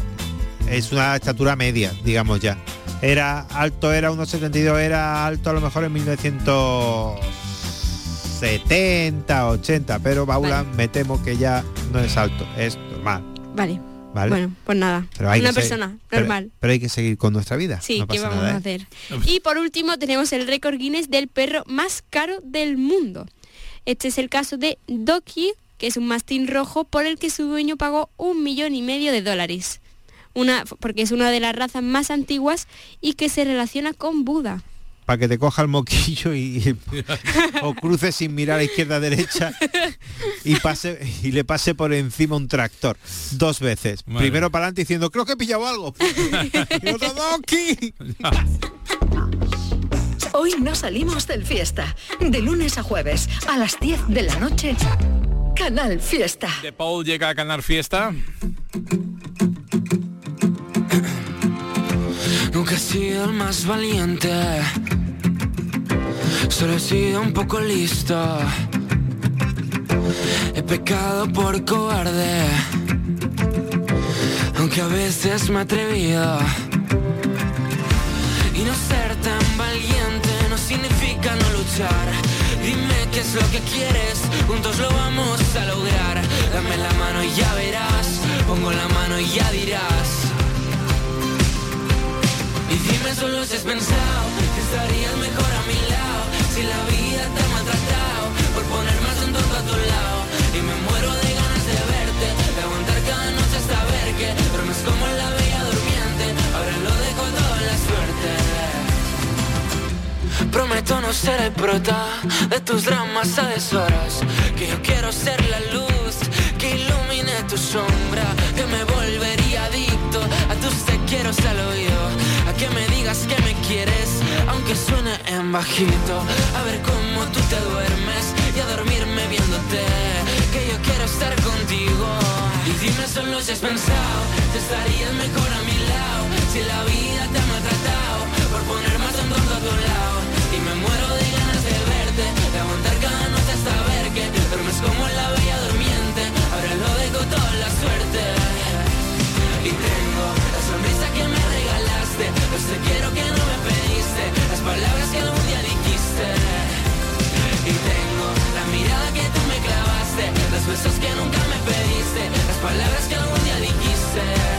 es una estatura media, digamos ya. Era alto, era unos setenta y dos, era alto a lo mejor en mil novecientos setenta, ochenta, pero Paula, Vale. me temo que ya no es alto, es normal, Vale. ¿vale? Bueno, pues nada. Pero hay Una que seguir- persona pero- normal. Pero, hay que seguir con nuestra vida. Sí, no ¿qué pasa vamos nada, a ¿eh? hacer? Y por último tenemos el récord Guinness del perro más caro del mundo. Este es el caso de Doki, que es un mastín rojo por el que su dueño pagó un millón y medio de dólares. Una, porque es una de las razas más antiguas y que se relaciona con Buda. Para que te coja el moquillo y o cruce sin mirar a izquierda a derecha y pase y le pase por encima un tractor dos veces. Bueno. Primero para adelante diciendo, creo que he pillado algo. Y otro, "Doki". Hoy no salimos del Fiesta. De lunes a jueves a las diez de la noche. Canal Fiesta. De Paul llega a Canal Fiesta. Nunca he sido el más valiente, solo he sido un poco listo. He pecado por cobarde, aunque a veces me he atrevido. Y no ser tan valiente no significa no luchar. Dime qué es lo que quieres, juntos lo vamos a lograr. Dame la mano y ya verás, pongo la mano y ya dirás. Y dime solo si has pensado que estarías mejor a mi lado. Si la vida te ha maltratado por poner más un tonto a tu lado. Y me muero de ganas de verte, de aguantar cada noche hasta ver que duermes como la bella durmiente. Ahora lo dejo todo en la suerte. Prometo no ser el prota de tus dramas a deshoras. Que yo quiero ser la luz que ilumine tu sombra. Que me volvería adicto a tus te quiero al oído. A que me digas que me quieres, aunque suene en bajito. A ver cómo tú te duermes y a dormirme viéndote. Que yo quiero estar contigo. Y dime solo si has pensado que estarías mejor a mi lado. Si la vida te ha maltratado por poner más un tonto a tu lado. Y me muero de ganas de verte, de aguantar cada noche hasta ver que duermes como la bella durmiente. Ahora lo dejo toda la suerte. Y tengo la sonrisa que me regalaste, los te quiero que no me pediste, las palabras que algún día dijiste. Y tengo la mirada que tú me clavaste, los besos que nunca me pediste, las palabras que algún día dijiste.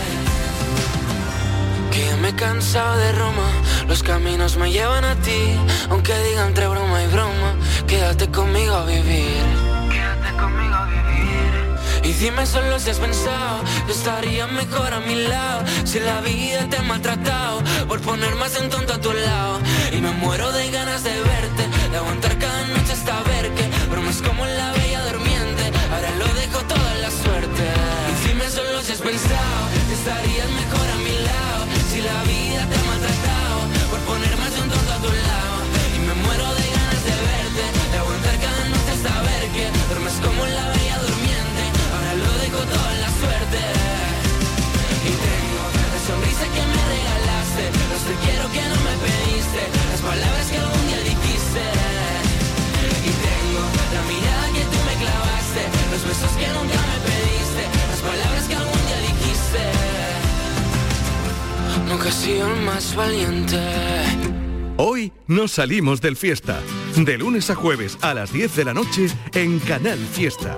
Que ya me he cansado de Roma, los caminos me llevan a ti. Aunque diga entre broma y broma, quédate conmigo a vivir. Quédate conmigo a vivir. Y dime solo si has pensado que estarías mejor a mi lado. Si la vida te ha maltratado por poner más en tonto a tu lado. Y me muero de ganas de verte, de aguantar cada noche hasta ver que bromas como en la bella durmiente. Ahora lo dejo todo en la suerte. Y dime solo si has pensado que estarías mejor a mi lado. Si la vida te ha maltratado por poner más en tonto a tu lado. Y me muero de ganas de verte, de aguantar cada noche hasta ver que duermes como en la bella durmiente. Ahora lo dejo todo en la suerte. Y tengo la sonrisa que me regalaste, los te quiero que no me pediste, las palabras que algún día dijiste. Y tengo la mirada que tú me clavaste, los besos que nunca me pediste, las palabras que algún día dijiste. Nunca he sido el más valiente. Hoy nos salimos del Fiesta. De lunes a jueves a las diez de la noche en Canal Fiesta.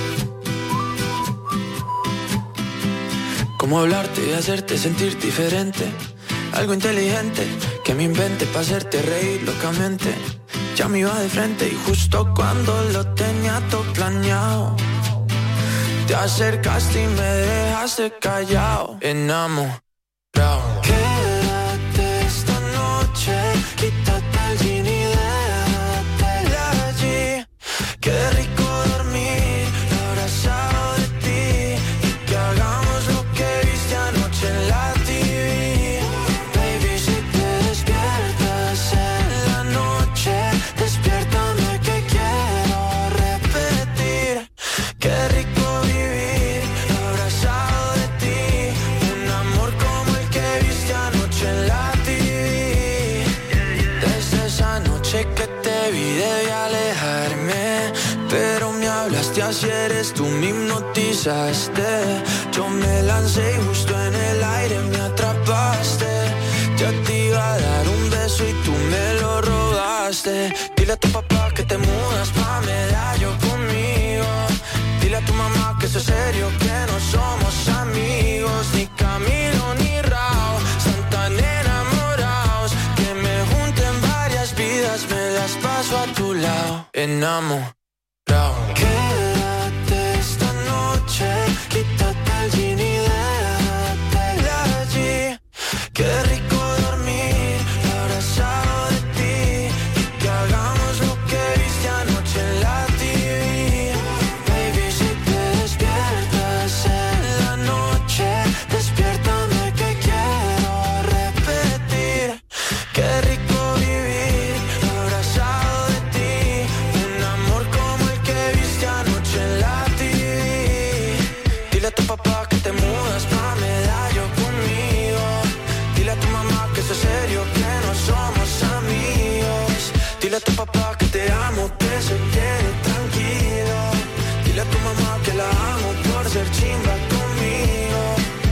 Cómo hablarte y hacerte sentir diferente. Algo inteligente que me invente para hacerte reír locamente. Ya me iba de frente y justo cuando lo tenía todo planeado, te acercaste y me dejaste callado. Enamorado. Quédate esta noche, quítate el jean y déjate allí. Qué rico dormir abrazado de ti y que hagamos lo que viste anoche en la T V. Baby, si te despiertas en la noche, despiértame que quiero repetir. Qué rico vivir abrazado de ti, un amor como el que viste anoche en la T V. Desde esa noche que te vi debí alejarme, pero me hablaste así, eres tú, me hipnotizaste. Yo me lancé y justo en el aire me atrapaste. Ya te iba a dar un beso y tú me lo robaste. Dile a tu papá que te mudas pa' Medallo conmigo. Dile a tu mamá que eso es serio, que no somos amigos, ni Camilo ni Rao, están tan enamorados que me junten varias vidas, me las paso a tu lado. Enamorado. Quédate esta noche, quítate el jean y déjate allí. Qué rico dormir abrazado de ti y que hagamos lo que viste anoche en la T V. Baby, si te despiertas en la noche, despiértame que quiero repetir. Qué rico vivir abrazado de ti, un amor como el que viste anoche en la T V. Dile a tu papá que te mudas pa' Medallo conmigo. Dile a tu mamá que eso es serio, que no somos amigos. Dile a tu papá que te amo, que se quede tranquilo. Dile a tu mamá que la amo por ser chimba conmigo.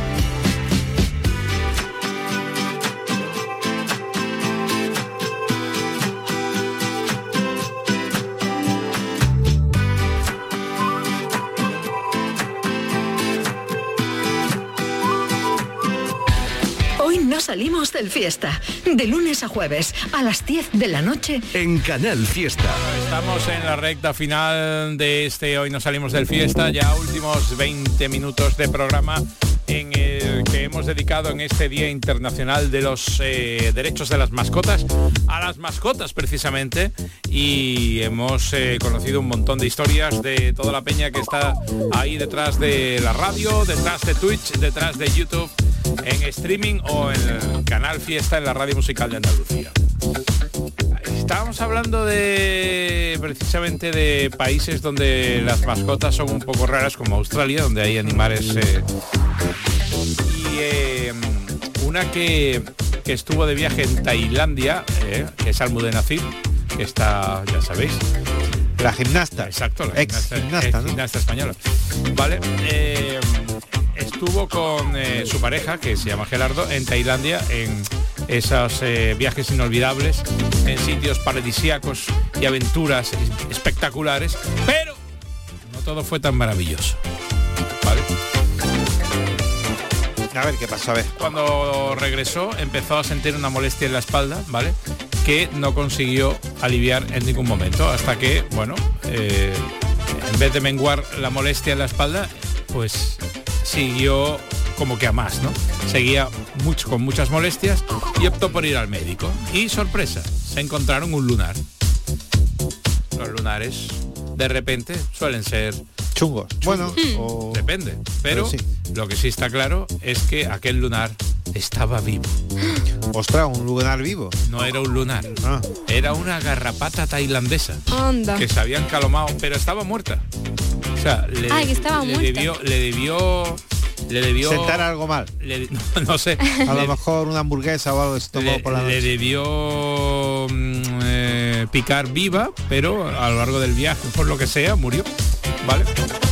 Hoy no salimos del Fiesta. De lunes a jueves a las diez de la noche en Canal Fiesta. Estamos en la recta final de este Hoy no salimos del Fiesta, ya últimos veinte minutos de programa en el que hemos dedicado en este Día Internacional de los eh, Derechos de las Mascotas a las mascotas precisamente, y hemos eh, conocido un montón de historias de toda la peña que está ahí detrás de la radio, detrás de Twitch, detrás de YouTube, en streaming o en el Canal Fiesta en la Radio Musical de Andalucía. Estábamos hablando de precisamente de países donde las mascotas son un poco raras, como Australia, donde hay animales eh, y eh, una que, que estuvo de viaje en Tailandia, eh, que es Almudena Cid, que está, ya sabéis, la gimnasta, exacto, la ex gimnasta, gimnasta, ex ¿no? gimnasta española, vale. Eh, estuvo con eh, su pareja, que se llama Gerardo, en Tailandia, en esos eh, viajes inolvidables, en sitios paradisíacos y aventuras espectaculares, pero no todo fue tan maravilloso, ¿vale? A ver qué pasó, a ver. Cuando regresó empezó a sentir una molestia en la espalda, ¿vale?, que no consiguió aliviar en ningún momento, hasta que, bueno, eh, en vez de menguar la molestia en la espalda, pues siguió como que a más, ¿no? Seguía mucho, con muchas molestias y optó por ir al médico. Y sorpresa, se encontraron un lunar. Los lunares, de repente, suelen ser chungos. Bueno, o... depende. Pero, pero sí. Lo que sí está claro es que aquel lunar estaba vivo. Ostras, un lunar vivo. No era un lunar. Ah. Era una garrapata tailandesa. Anda. Que se había encalomado, pero estaba muerta. O sea, le, Ay, que estaba le muerta. debió, le debió, le debió sentar algo mal. Le, no, no sé. A le, lo mejor una hamburguesa o algo que se tomó le, por la noche. le debió mm, eh, picar viva, pero a lo largo del viaje, por lo que sea, murió. ¿Vale?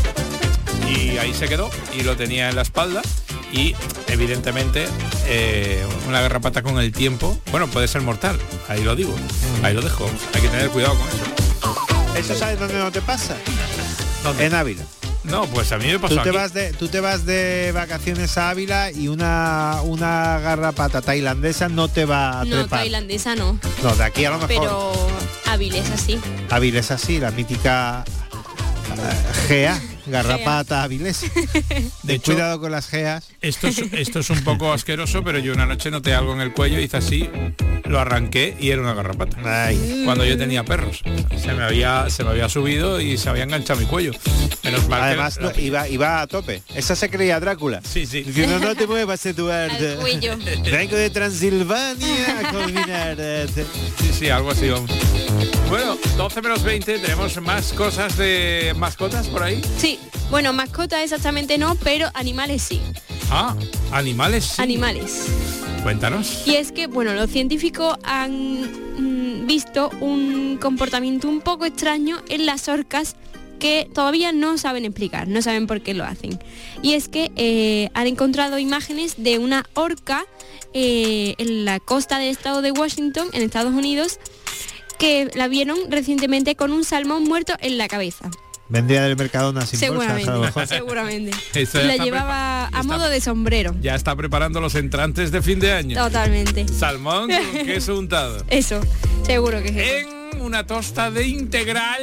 Y ahí se quedó y lo tenía en la espalda. Y evidentemente eh, una garrapata con el tiempo, bueno, puede ser mortal, ahí lo digo, ahí lo dejo, hay que tener cuidado con eso. ¿Eso sabes dónde no te pasa? ¿Dónde? En Ávila. No, pues a mí me pasó tú te aquí. vas de tú te vas de vacaciones a Ávila y una una garrapata tailandesa no te va a No, trepar. tailandesa no. No, de aquí a lo mejor. Pero hábiles así. Ávila es así, la mítica uh, gea, garrapata avilesa. De hecho, cuidado con las geas. Esto es, esto es un poco asqueroso, pero yo una noche noté algo en el cuello, hice así, lo arranqué y era una garrapata. Ay. Cuando yo tenía perros. Se me había se me había subido y se había enganchado mi cuello. Menos mal. Además que, no, iba, iba a tope. Esa se creía Drácula. Sí, sí. Diciendo, no te muevas, Eduardo. Al cuello. Vengo de Transilvania a culminar. Sí, sí, algo así. Vamos. Bueno, doce menos veinte, tenemos más cosas de mascotas por ahí. Sí, bueno, mascotas exactamente no, pero animales sí. Ah, animales. Sí. Animales. Cuéntanos. Y es que, bueno, los científicos han mm, visto un comportamiento un poco extraño en las orcas que todavía no saben explicar, no saben por qué lo hacen. Y es que eh, han encontrado imágenes de una orca eh, en la costa del estado de Washington, en Estados Unidos, que la vieron recientemente con un salmón muerto en la cabeza. Vendría del Mercadona sin Seguramente, bolsas, a lo mejor. seguramente. Esto ya La está llevaba prepa- a está- modo de sombrero. Ya está preparando los entrantes de fin de año. Totalmente. Salmón con queso untado. Eso, seguro que es eso. En una tosta de integral.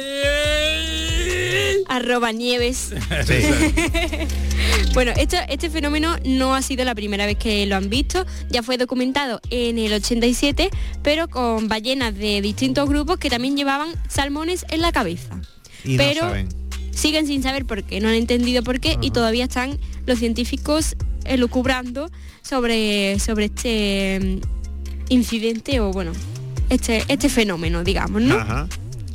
Arroba Nieves. Sí. Bueno, esto, este fenómeno no ha sido la primera vez que lo han visto. Ya fue documentado en el ochenta y siete, pero con ballenas de distintos grupos que también llevaban salmones en la cabeza. Y pero no saben. siguen sin saber por qué, no han entendido por qué. Uh-huh. Y todavía están los científicos elucubrando sobre, sobre este incidente o bueno, este, este fenómeno, digamos, ¿no? Ajá.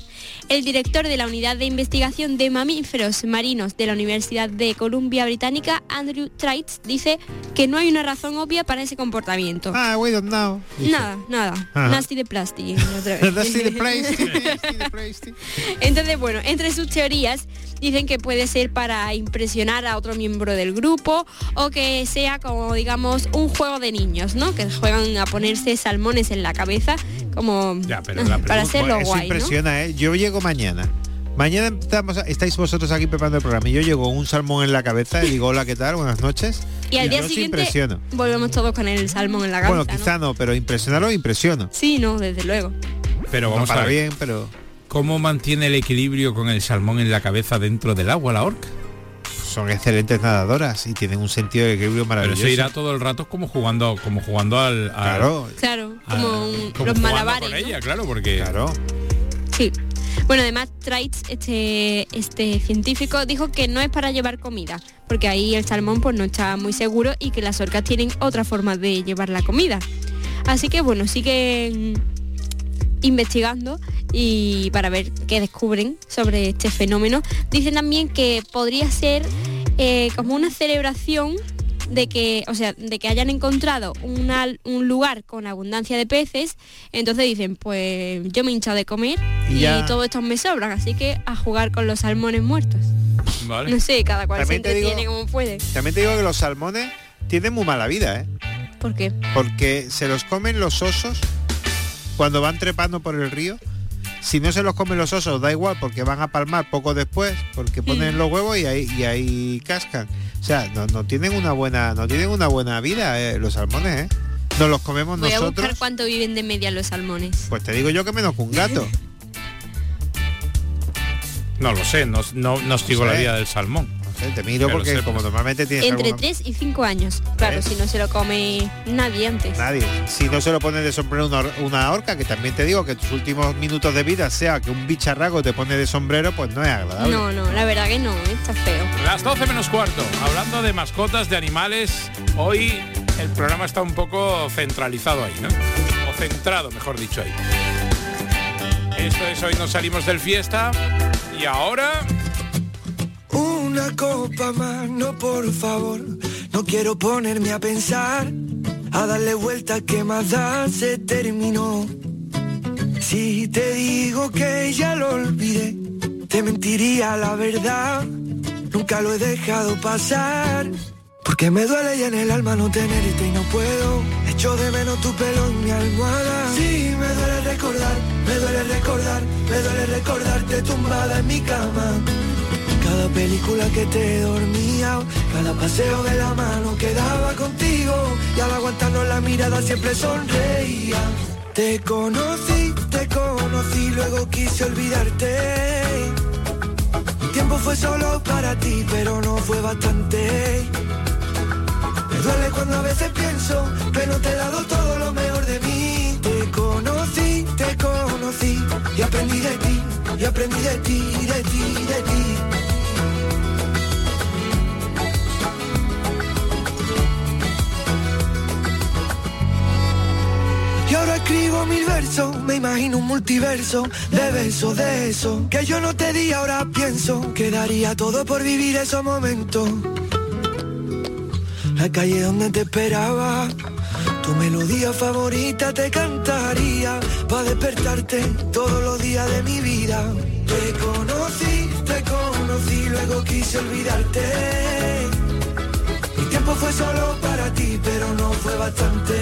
El director de la Unidad de Investigación de Mamíferos Marinos de la Universidad de Columbia Británica, Andrew Trites, dice que no hay una razón obvia para ese comportamiento. Ah, we don't know. Nada, nada. Ajá. Nasty de plastic. Nasty de plastic, nasty de plastic. Entonces, bueno, entre sus teorías dicen que puede ser para impresionar a otro miembro del grupo o que sea como, digamos, un juego de niños, ¿no? Que juegan a ponerse salmones en la cabeza como ya, pero la para hacerlo Eso guay, impresiona, ¿no? ¿eh? Yo llego mañana. Mañana estamos, estáis vosotros aquí preparando el programa y yo llego con un salmón en la cabeza y digo, hola, ¿qué tal? Buenas noches. Y al y día yo os siguiente impresiono. volvemos todos con el salmón en la cabeza. Bueno, quizá ¿no? no, pero impresionarlo impresiono. Sí, no, desde luego. Pero No vamos para a ver. bien, pero ¿Cómo mantiene el equilibrio con el salmón en la cabeza dentro del agua la orca? son excelentes nadadoras y tienen un sentido de equilibrio Pero maravilloso. eso irá todo el rato como jugando como jugando al, al Claro, Claro, al- como, un- como los jugando malabares, con ¿no? ella, claro, porque claro. Sí. Bueno, además Trites, este, este científico, dijo que no es para llevar comida, porque ahí el salmón pues no está muy seguro y que las orcas tienen otra forma de llevar la comida. Así que bueno, siguen investigando y para ver qué descubren sobre este fenómeno. Dicen también que podría ser eh, como una celebración de que, o sea, de que hayan encontrado una- un lugar con abundancia de peces, entonces dicen, pues yo me he hinchado de comer Y y, ya- todos estos me sobran, así que a jugar con los salmones muertos. vale. No sé, cada cual También se te digo- entretiene como puede. También te digo que los salmones tienen muy mala vida, ¿eh? ¿Por qué? Porque se los comen los osos cuando van trepando por el río. Si no se los comen los osos, da igual, porque van a palmar poco después, porque ponen Mm. los huevos y ahí, y ahí cascan. O sea, no, no tienen una buena, no tienen una buena vida eh, los salmones, ¿eh? Nos los comemos Voy a buscar nosotros. cuánto viven de media los salmones. Pues te digo yo que menos que un gato. No lo sé, no, no, no sigo No sé. la vida del salmón. ¿eh? Te miro Que lo porque sepas. como normalmente tienes Entre alguna- tres y cinco años. Claro, ¿Ves? si no se lo come nadie antes. Nadie. Si no se lo pone de sombrero una, hor- una horca, que también te digo que tus últimos minutos de vida sea que un bicharraco te pone de sombrero, pues no es agradable. No, no, la verdad que no, ¿eh? Está feo. Las doce menos cuarto, hablando de mascotas, de animales, hoy el programa está un poco centralizado ahí, ¿no? O centrado, mejor dicho, ahí. Esto es Hoy nos salimos del fiesta y ahora... Una copa más, no, por favor. No quiero ponerme a pensar, a darle vueltas que más da, se terminó. Si te digo que ya lo olvidé, te mentiría la verdad. Nunca lo he dejado pasar, porque me duele ya en el alma no tenerte y no puedo. Echo de menos tu pelo en mi almohada. Sí, me duele recordar, me duele recordar, me duele recordarte tumbada en mi cama. Cada película que te dormía, cada paseo de la mano que daba contigo, y al aguantarnos la mirada siempre sonreía. Te conocí, te conocí, luego quise olvidarte. El tiempo fue solo para ti, pero no fue bastante. Me duele cuando a veces pienso que no te he dado todo lo mejor de mí. Te conocí, te conocí, y aprendí de ti, y aprendí de ti, de ti, de ti. Y ahora escribo mil versos, me imagino un multiverso de besos, de eso que yo no te di, ahora pienso que daría todo por vivir esos momentos. La calle donde te esperaba, tu melodía favorita te cantaría, pa' despertarte todos los días de mi vida. Te conocí, te conocí, luego quise olvidarte. Mi tiempo fue solo para ti, pero no fue bastante.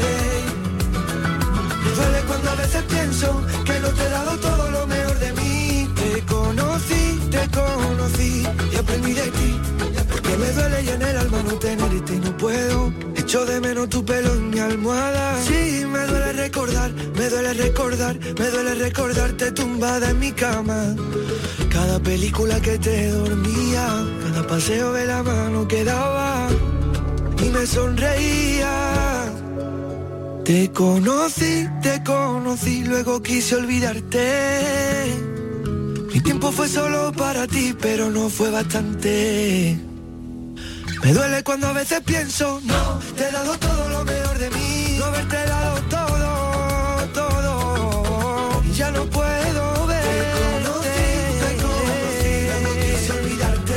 Me duele cuando a veces pienso que no te he dado todo lo mejor de mí. Te conocí, te conocí y aprendí de ti. Porque me duele ya en el alma no tenerte y no puedo. Echo de menos tu pelo en mi almohada. Sí, me duele recordar, me duele recordar, me duele recordarte tumbada en mi cama. Cada película que te dormía, cada paseo de la mano que daba y me sonreía. Te conocí, te conocí, luego quise olvidarte. Mi tiempo fue solo para ti, pero no fue bastante. Me duele cuando a veces pienso, no, te he dado todo lo mejor de mí. No haberte dado todo, todo, y ya no puedo ver. Te conocí, te conocí, luego quise olvidarte.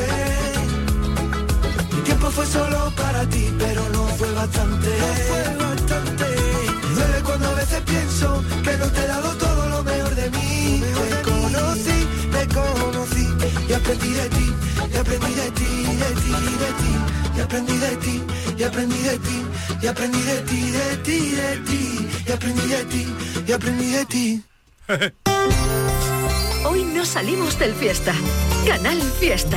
Mi tiempo fue solo para ti, pero no fue bastante. No fue bastante. Me duele cuando a veces pienso que no te he dado todo lo mejor de mí. Te conocí, te conocí y aprendí de ti, y aprendí de ti, de ti, de ti, y aprendí de ti, y aprendí de ti, y aprendí de ti, de ti, de ti, y aprendí de ti, y aprendí de ti. Hoy no salimos del fiesta. Canal Fiesta.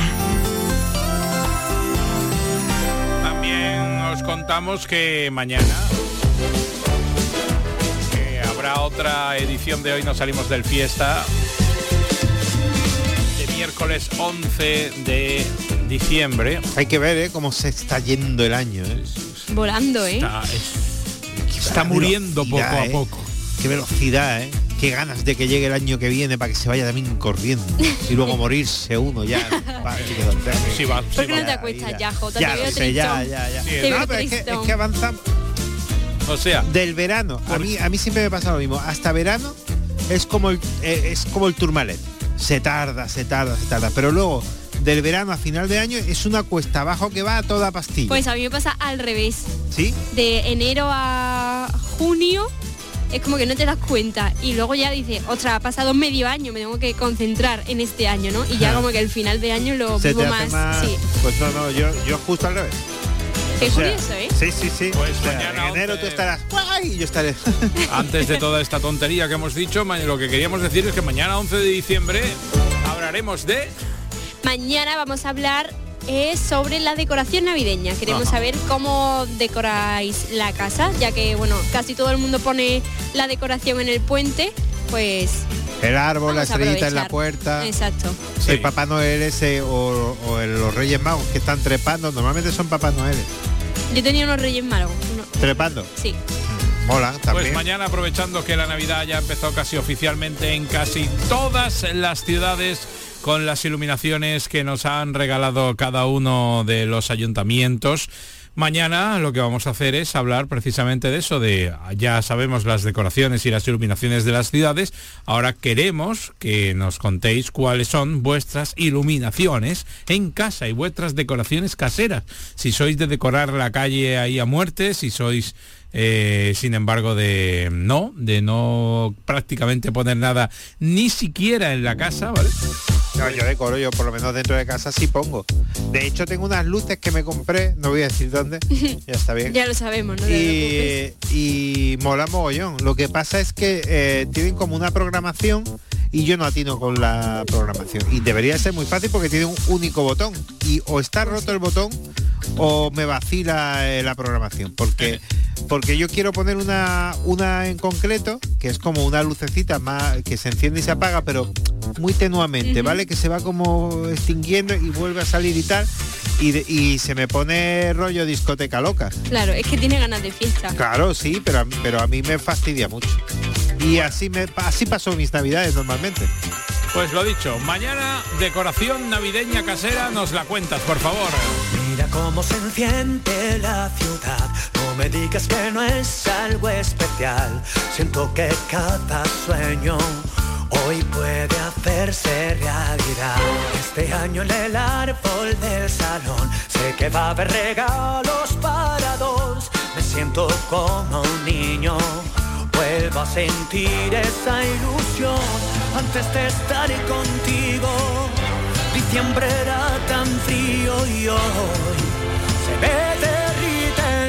También os contamos que mañana que habrá otra edición de Hoy nos salimos del fiesta, de miércoles once de diciembre. Hay que ver, ¿eh? Cómo se está yendo el año, ¿eh? Volando, ¿eh? Está, es- está muriendo poco velocidad, a ¿eh? poco. Qué velocidad, ¿eh? Qué ganas de que llegue el año que viene para que se vaya también corriendo y luego morirse uno ya. Va, Sí, va, sí, ¿Por qué va. no te acuestas ya, Jota? Ya Te lo veo sé, ya, tristón. ya, ya. Sí, Te No, veo pero es que, es tristón. que avanza O sea, del verano. A mí, a mí siempre me pasa lo mismo. Hasta verano es como el, eh, es como el Tourmalet. Se tarda, se tarda, se tarda. Pero luego, del verano a final de año, es una cuesta abajo que va a toda pastilla. Pues a mí me pasa al revés. ¿Sí? De enero a junio es como que no te das cuenta y luego ya dices, ostras, ha pasado medio año, me tengo que concentrar en este año, ¿no? Y ya Ajá. como que el final de año lo Se vivo te hace más, más... sí. Pues no, no, yo, yo justo al revés. Qué O sea, curioso, ¿eh? Sí, sí, sí. Pues O sea, mañana en enero once. tú estarás ¡guay! Y yo estaré. antes de toda esta tontería que hemos dicho, ma- lo que queríamos decir es que mañana once de diciembre hablaremos de... Mañana vamos a hablar eh, sobre la decoración navideña. Queremos Ajá. saber cómo decoráis la casa, ya que bueno, casi todo el mundo pone la decoración en el puente, pues El árbol, Vamos la a estrellita en la aprovechar. puerta. Exacto. Sí. El Papá Noel ese o, o el- los Reyes Magos que están trepando. Normalmente son Papá Noel. Yo tenía unos Reyes Magos. uno- Trepando. Sí. Mola Pues también. mañana, aprovechando que la Navidad ya empezó casi oficialmente en casi todas las ciudades, con las iluminaciones que nos han regalado cada uno de los ayuntamientos, mañana lo que vamos a hacer es hablar precisamente de eso, de ya sabemos las decoraciones y las iluminaciones de las ciudades, ahora queremos que nos contéis cuáles son vuestras iluminaciones en casa y vuestras decoraciones caseras. Si sois de decorar la calle ahí a muerte, si sois eh, sin embargo de no, de no prácticamente poner nada ni siquiera en la casa, ¿vale? No, yo decoro, yo por lo menos dentro de casa sí pongo. De hecho tengo unas luces que me compré, no voy a decir dónde, ya está bien. Ya lo sabemos, no te preocupes. Y, y mola mogollón. Lo que pasa es que eh, tienen como una programación y yo no atino con la programación. Y debería ser muy fácil porque tiene un único botón. Y o está roto el botón o me vacila eh, la programación. Porque porque yo quiero poner una, una en concreto, que es como una lucecita más que se enciende y se apaga, pero muy tenuamente, Ujú. ¿vale? Que se va como extinguiendo y vuelve a salir y tal. Y, de- y se me pone rollo discoteca loca. Claro, es que tiene ganas de fiesta. Claro, sí, pero a, mí- pero a mí me fastidia mucho. Y así me así pasó mis navidades normalmente. Pues lo dicho, mañana decoración navideña casera, nos la cuentas, por favor. Mira cómo se enciende la ciudad. No me digas que no es algo especial. Siento que cada sueño hoy puede hacerse realidad. Este año en el árbol del salón sé que va a haber regalos para dos. Me siento como un niño. Vuelvo a sentir esa ilusión antes de estar contigo. Diciembre era tan frío y hoy se me derrite el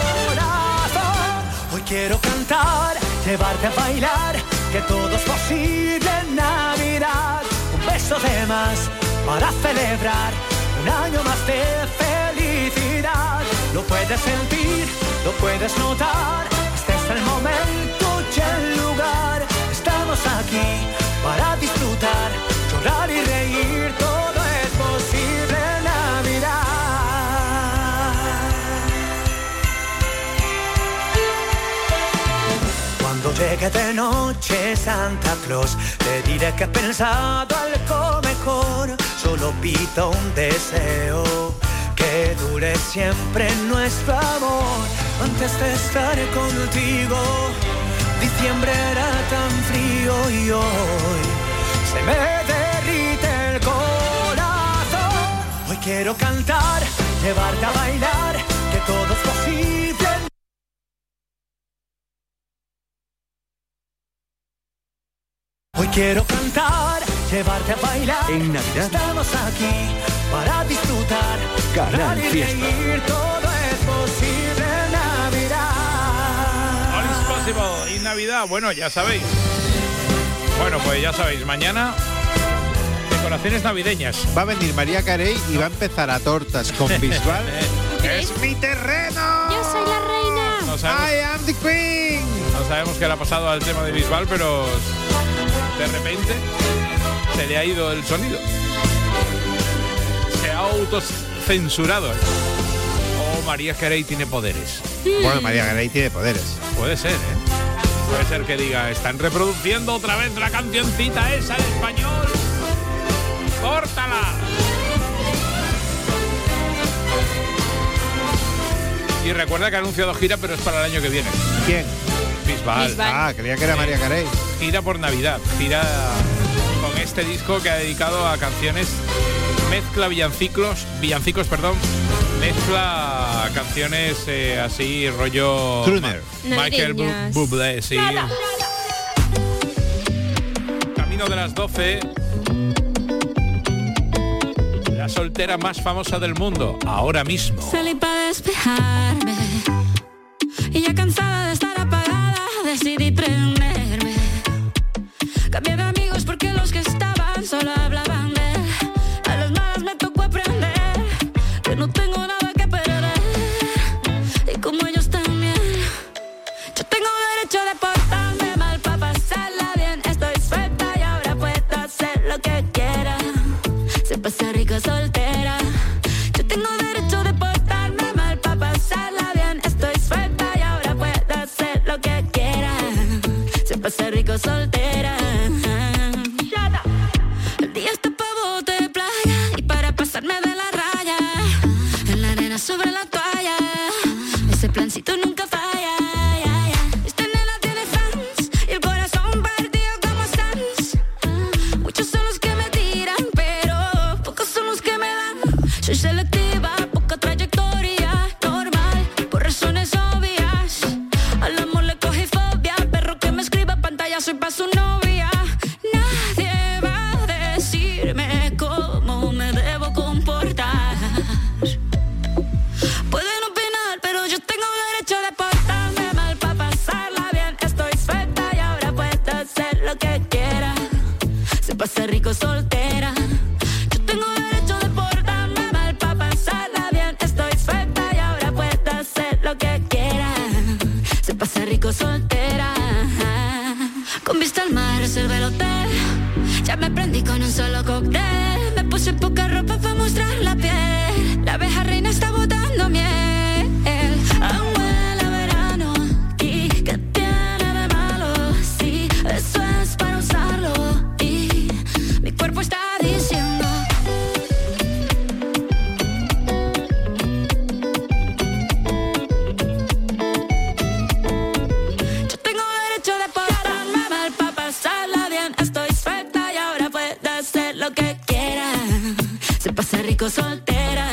corazón. Hoy quiero cantar, llevarte a bailar, que todo es posible en Navidad. Un beso de más para celebrar un año más de felicidad. Lo puedes sentir, lo puedes notar. Este es el momento y el lugar. Estamos aquí para disfrutar, llorar y reír. Todo es posible en Navidad. Cuando llegue de noche Santa Claus, te diré que he pensado algo mejor. Solo pido un deseo, que dure siempre nuestro amor. Antes de estar contigo, diciembre era tan frío y hoy se me derrite el corazón. Hoy quiero cantar, llevarte a bailar, que todo es posible. Hoy quiero cantar, llevarte a bailar. En Navidad. Estamos aquí para disfrutar, Canal llorar y Fiesta. reír. Todo es posible en Navidad. All is possible. Y Navidad, bueno, ya sabéis. Bueno, pues ya sabéis, mañana decoraciones navideñas. Va a venir María Carey y va a empezar a tortas con Bisbal. ¡Es mi terreno! Yo soy la reina. No sabemos, I am the queen. no sabemos qué le ha pasado al tema de Bisbal, pero de repente se le ha ido el sonido. Se ha autocensurado. Oh, María Carey tiene poderes. Bueno, María Carey tiene poderes. Puede ser, ¿eh? Puede ser que diga, están reproduciendo otra vez la cancioncita esa en español. ¡Córtala! Y recuerda que ha anunciado gira, pero es para el año que viene. ¿Quién? Bisbal. Bisbal. Ah, creía que era María Carey. Gira por Navidad. Gira con este disco que ha dedicado a canciones, mezcla villancicos, villancicos, perdón, mezcla canciones eh, así rollo Crooner. Ma- Michael Bu- Navideñas. Bublé, sí. Camino de las doce. La soltera más famosa del mundo, ahora mismo. Salí para despejarme y ya cansada de estar apagada decidí prenderme. Cambié de amigos porque los que estaban solo hablaban de él. A las malas me tocó aprender que no tengo nada que perder. Y como ellos también, yo tengo derecho de portarme mal para pasarla bien. Estoy suelta y rico soltera. El día está pa' bote de playa y para pasarme de la raya. En la arena sobre la toalla, ese plancito nunca falla. Esta nena tiene fans y el corazón partido como Sans. Muchos son los que me tiran, pero pocos son los que me dan. Soy selectiva, poca trayectoria, normal, por razones obvias. Al amor le cogí fobia, perro que me escriba pantalla, soy pa' su novia. Nadie va a decirme cómo me debo comportar. Pueden opinar, pero yo tengo derecho de portarme mal pa' pasarla bien. Estoy suelta y ahora puedo hacer lo que quiera. Se pasa rico soltera. Yo tengo derecho de portarme mal pa' pasarla bien. Estoy suelta y ahora puedo hacer lo que quiera. Se pasa rico soltera. Con vista al mar reservé el hotel. Ya me prendí con un solo cóctel. Me puse poca ropa para mostrar la piel. La abeja reina está botando miel. Aún huele a verano. ¿Y qué tiene de malo? Sí, eso es para usarlo. Y mi cuerpo está diciendo. Yo tengo derecho de portarme mal pa' pasarla bien. Estoy suelta y ahora puedo hacer lo que quiera. Se pasa rico soltera.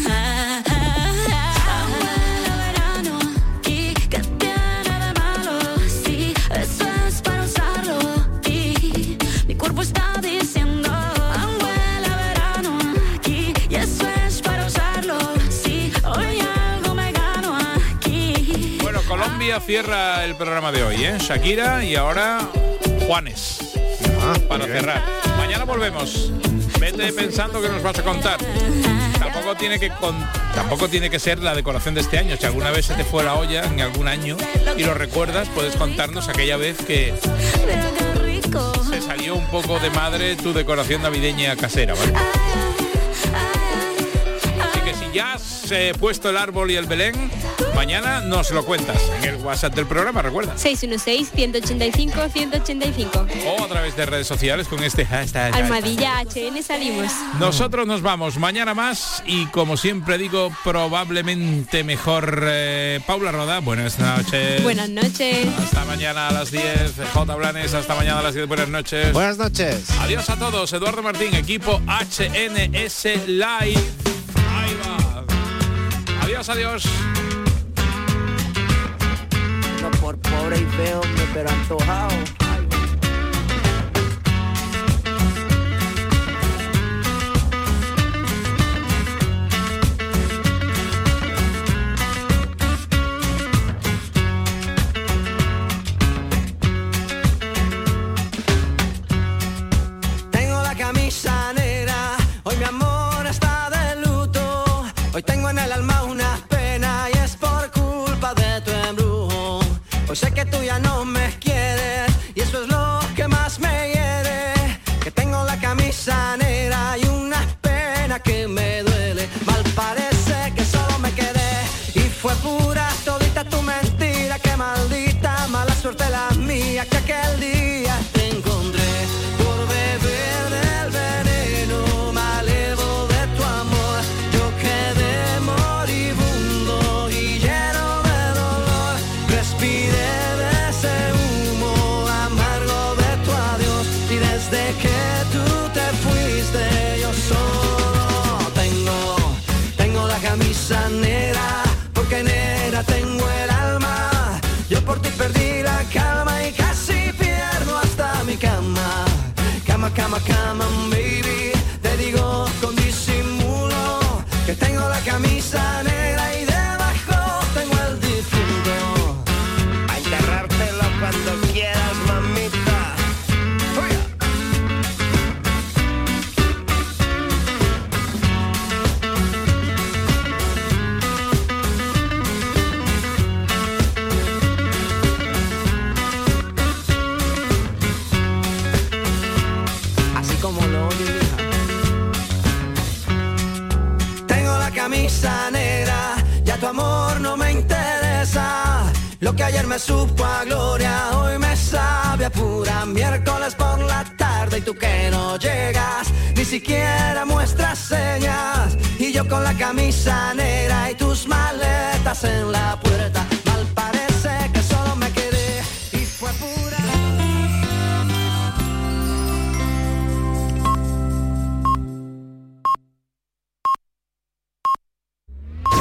Aún huele a verano. ¿Y qué tiene de malo? Sí, eso es para usarlo. Y mi cuerpo está diciendo. Aún huele a verano. Aquí, y eso es para usarlo. Sí, hoy algo me gano aquí. Bueno, Colombia cierra el programa de hoy, ¿eh? Shakira y ahora Juanes. Para cerrar. Mañana volvemos. Vete pensando que nos vas a contar. Tampoco tiene que con, tampoco tiene que ser la decoración de este año. Si alguna vez se te fue la olla en algún año y lo recuerdas, puedes contarnos aquella vez que se salió un poco de madre tu decoración navideña casera, ¿vale? Así que si ya has eh, puesto el árbol y el Belén, mañana nos lo cuentas en el WhatsApp del programa, recuerda. seis uno seis, uno ocho cinco, uno ocho cinco. O a través de redes sociales con este hashtag. Almohadilla H N salimos. Nosotros nos vamos mañana más y como siempre digo, probablemente mejor. eh, Paula Roda, buenas noches. Buenas noches. Hasta mañana a las diez. J. Blanes, hasta mañana a las diez. Buenas noches. Buenas noches. Adiós a todos. Eduardo Martín, equipo H N S Live. Ahí va. Adiós, adiós. No por pobre y feo, pero antojado. Tengo la camisa negra, hoy mi amor está de luto. Hoy tengo en el alma una pena y es por culpa de tu embrujo. Hoy sé que tú ya no me quieres y eso es lo que más me hiere. Que tengo la camisa negra y una pena que me duele. Mal parece que solo me quedé y fue pura todita tu mentira. Que maldita mala suerte la mía que aquel día te encontré. Por beber del veneno malevo de tu amor, yo quedé moribundo y lleno de dolor. Respiré de ese humo amargo de tu adiós y desde que tú te fuiste yo solo tengo, tengo la camisa negra, porque negra tengo el alma. Yo por ti perdí la calma y casi pierdo hasta mi cama. Cama, cama, cama, baby, te digo con disimulo que tengo la camisa negra y debajo tengo el difunto. A enterrártelo cuando quieras, mamita. ¡Fuera! Así como lo oyes, hija. Tengo la camisa negra, ya tu amor no me interesa. Lo que ayer me supo a gloria, hoy me sabe a pura. Miércoles por la tarde y tú que no llegas, ni siquiera muestras señas. Y yo con la camisa negra y tus maletas en la puerta.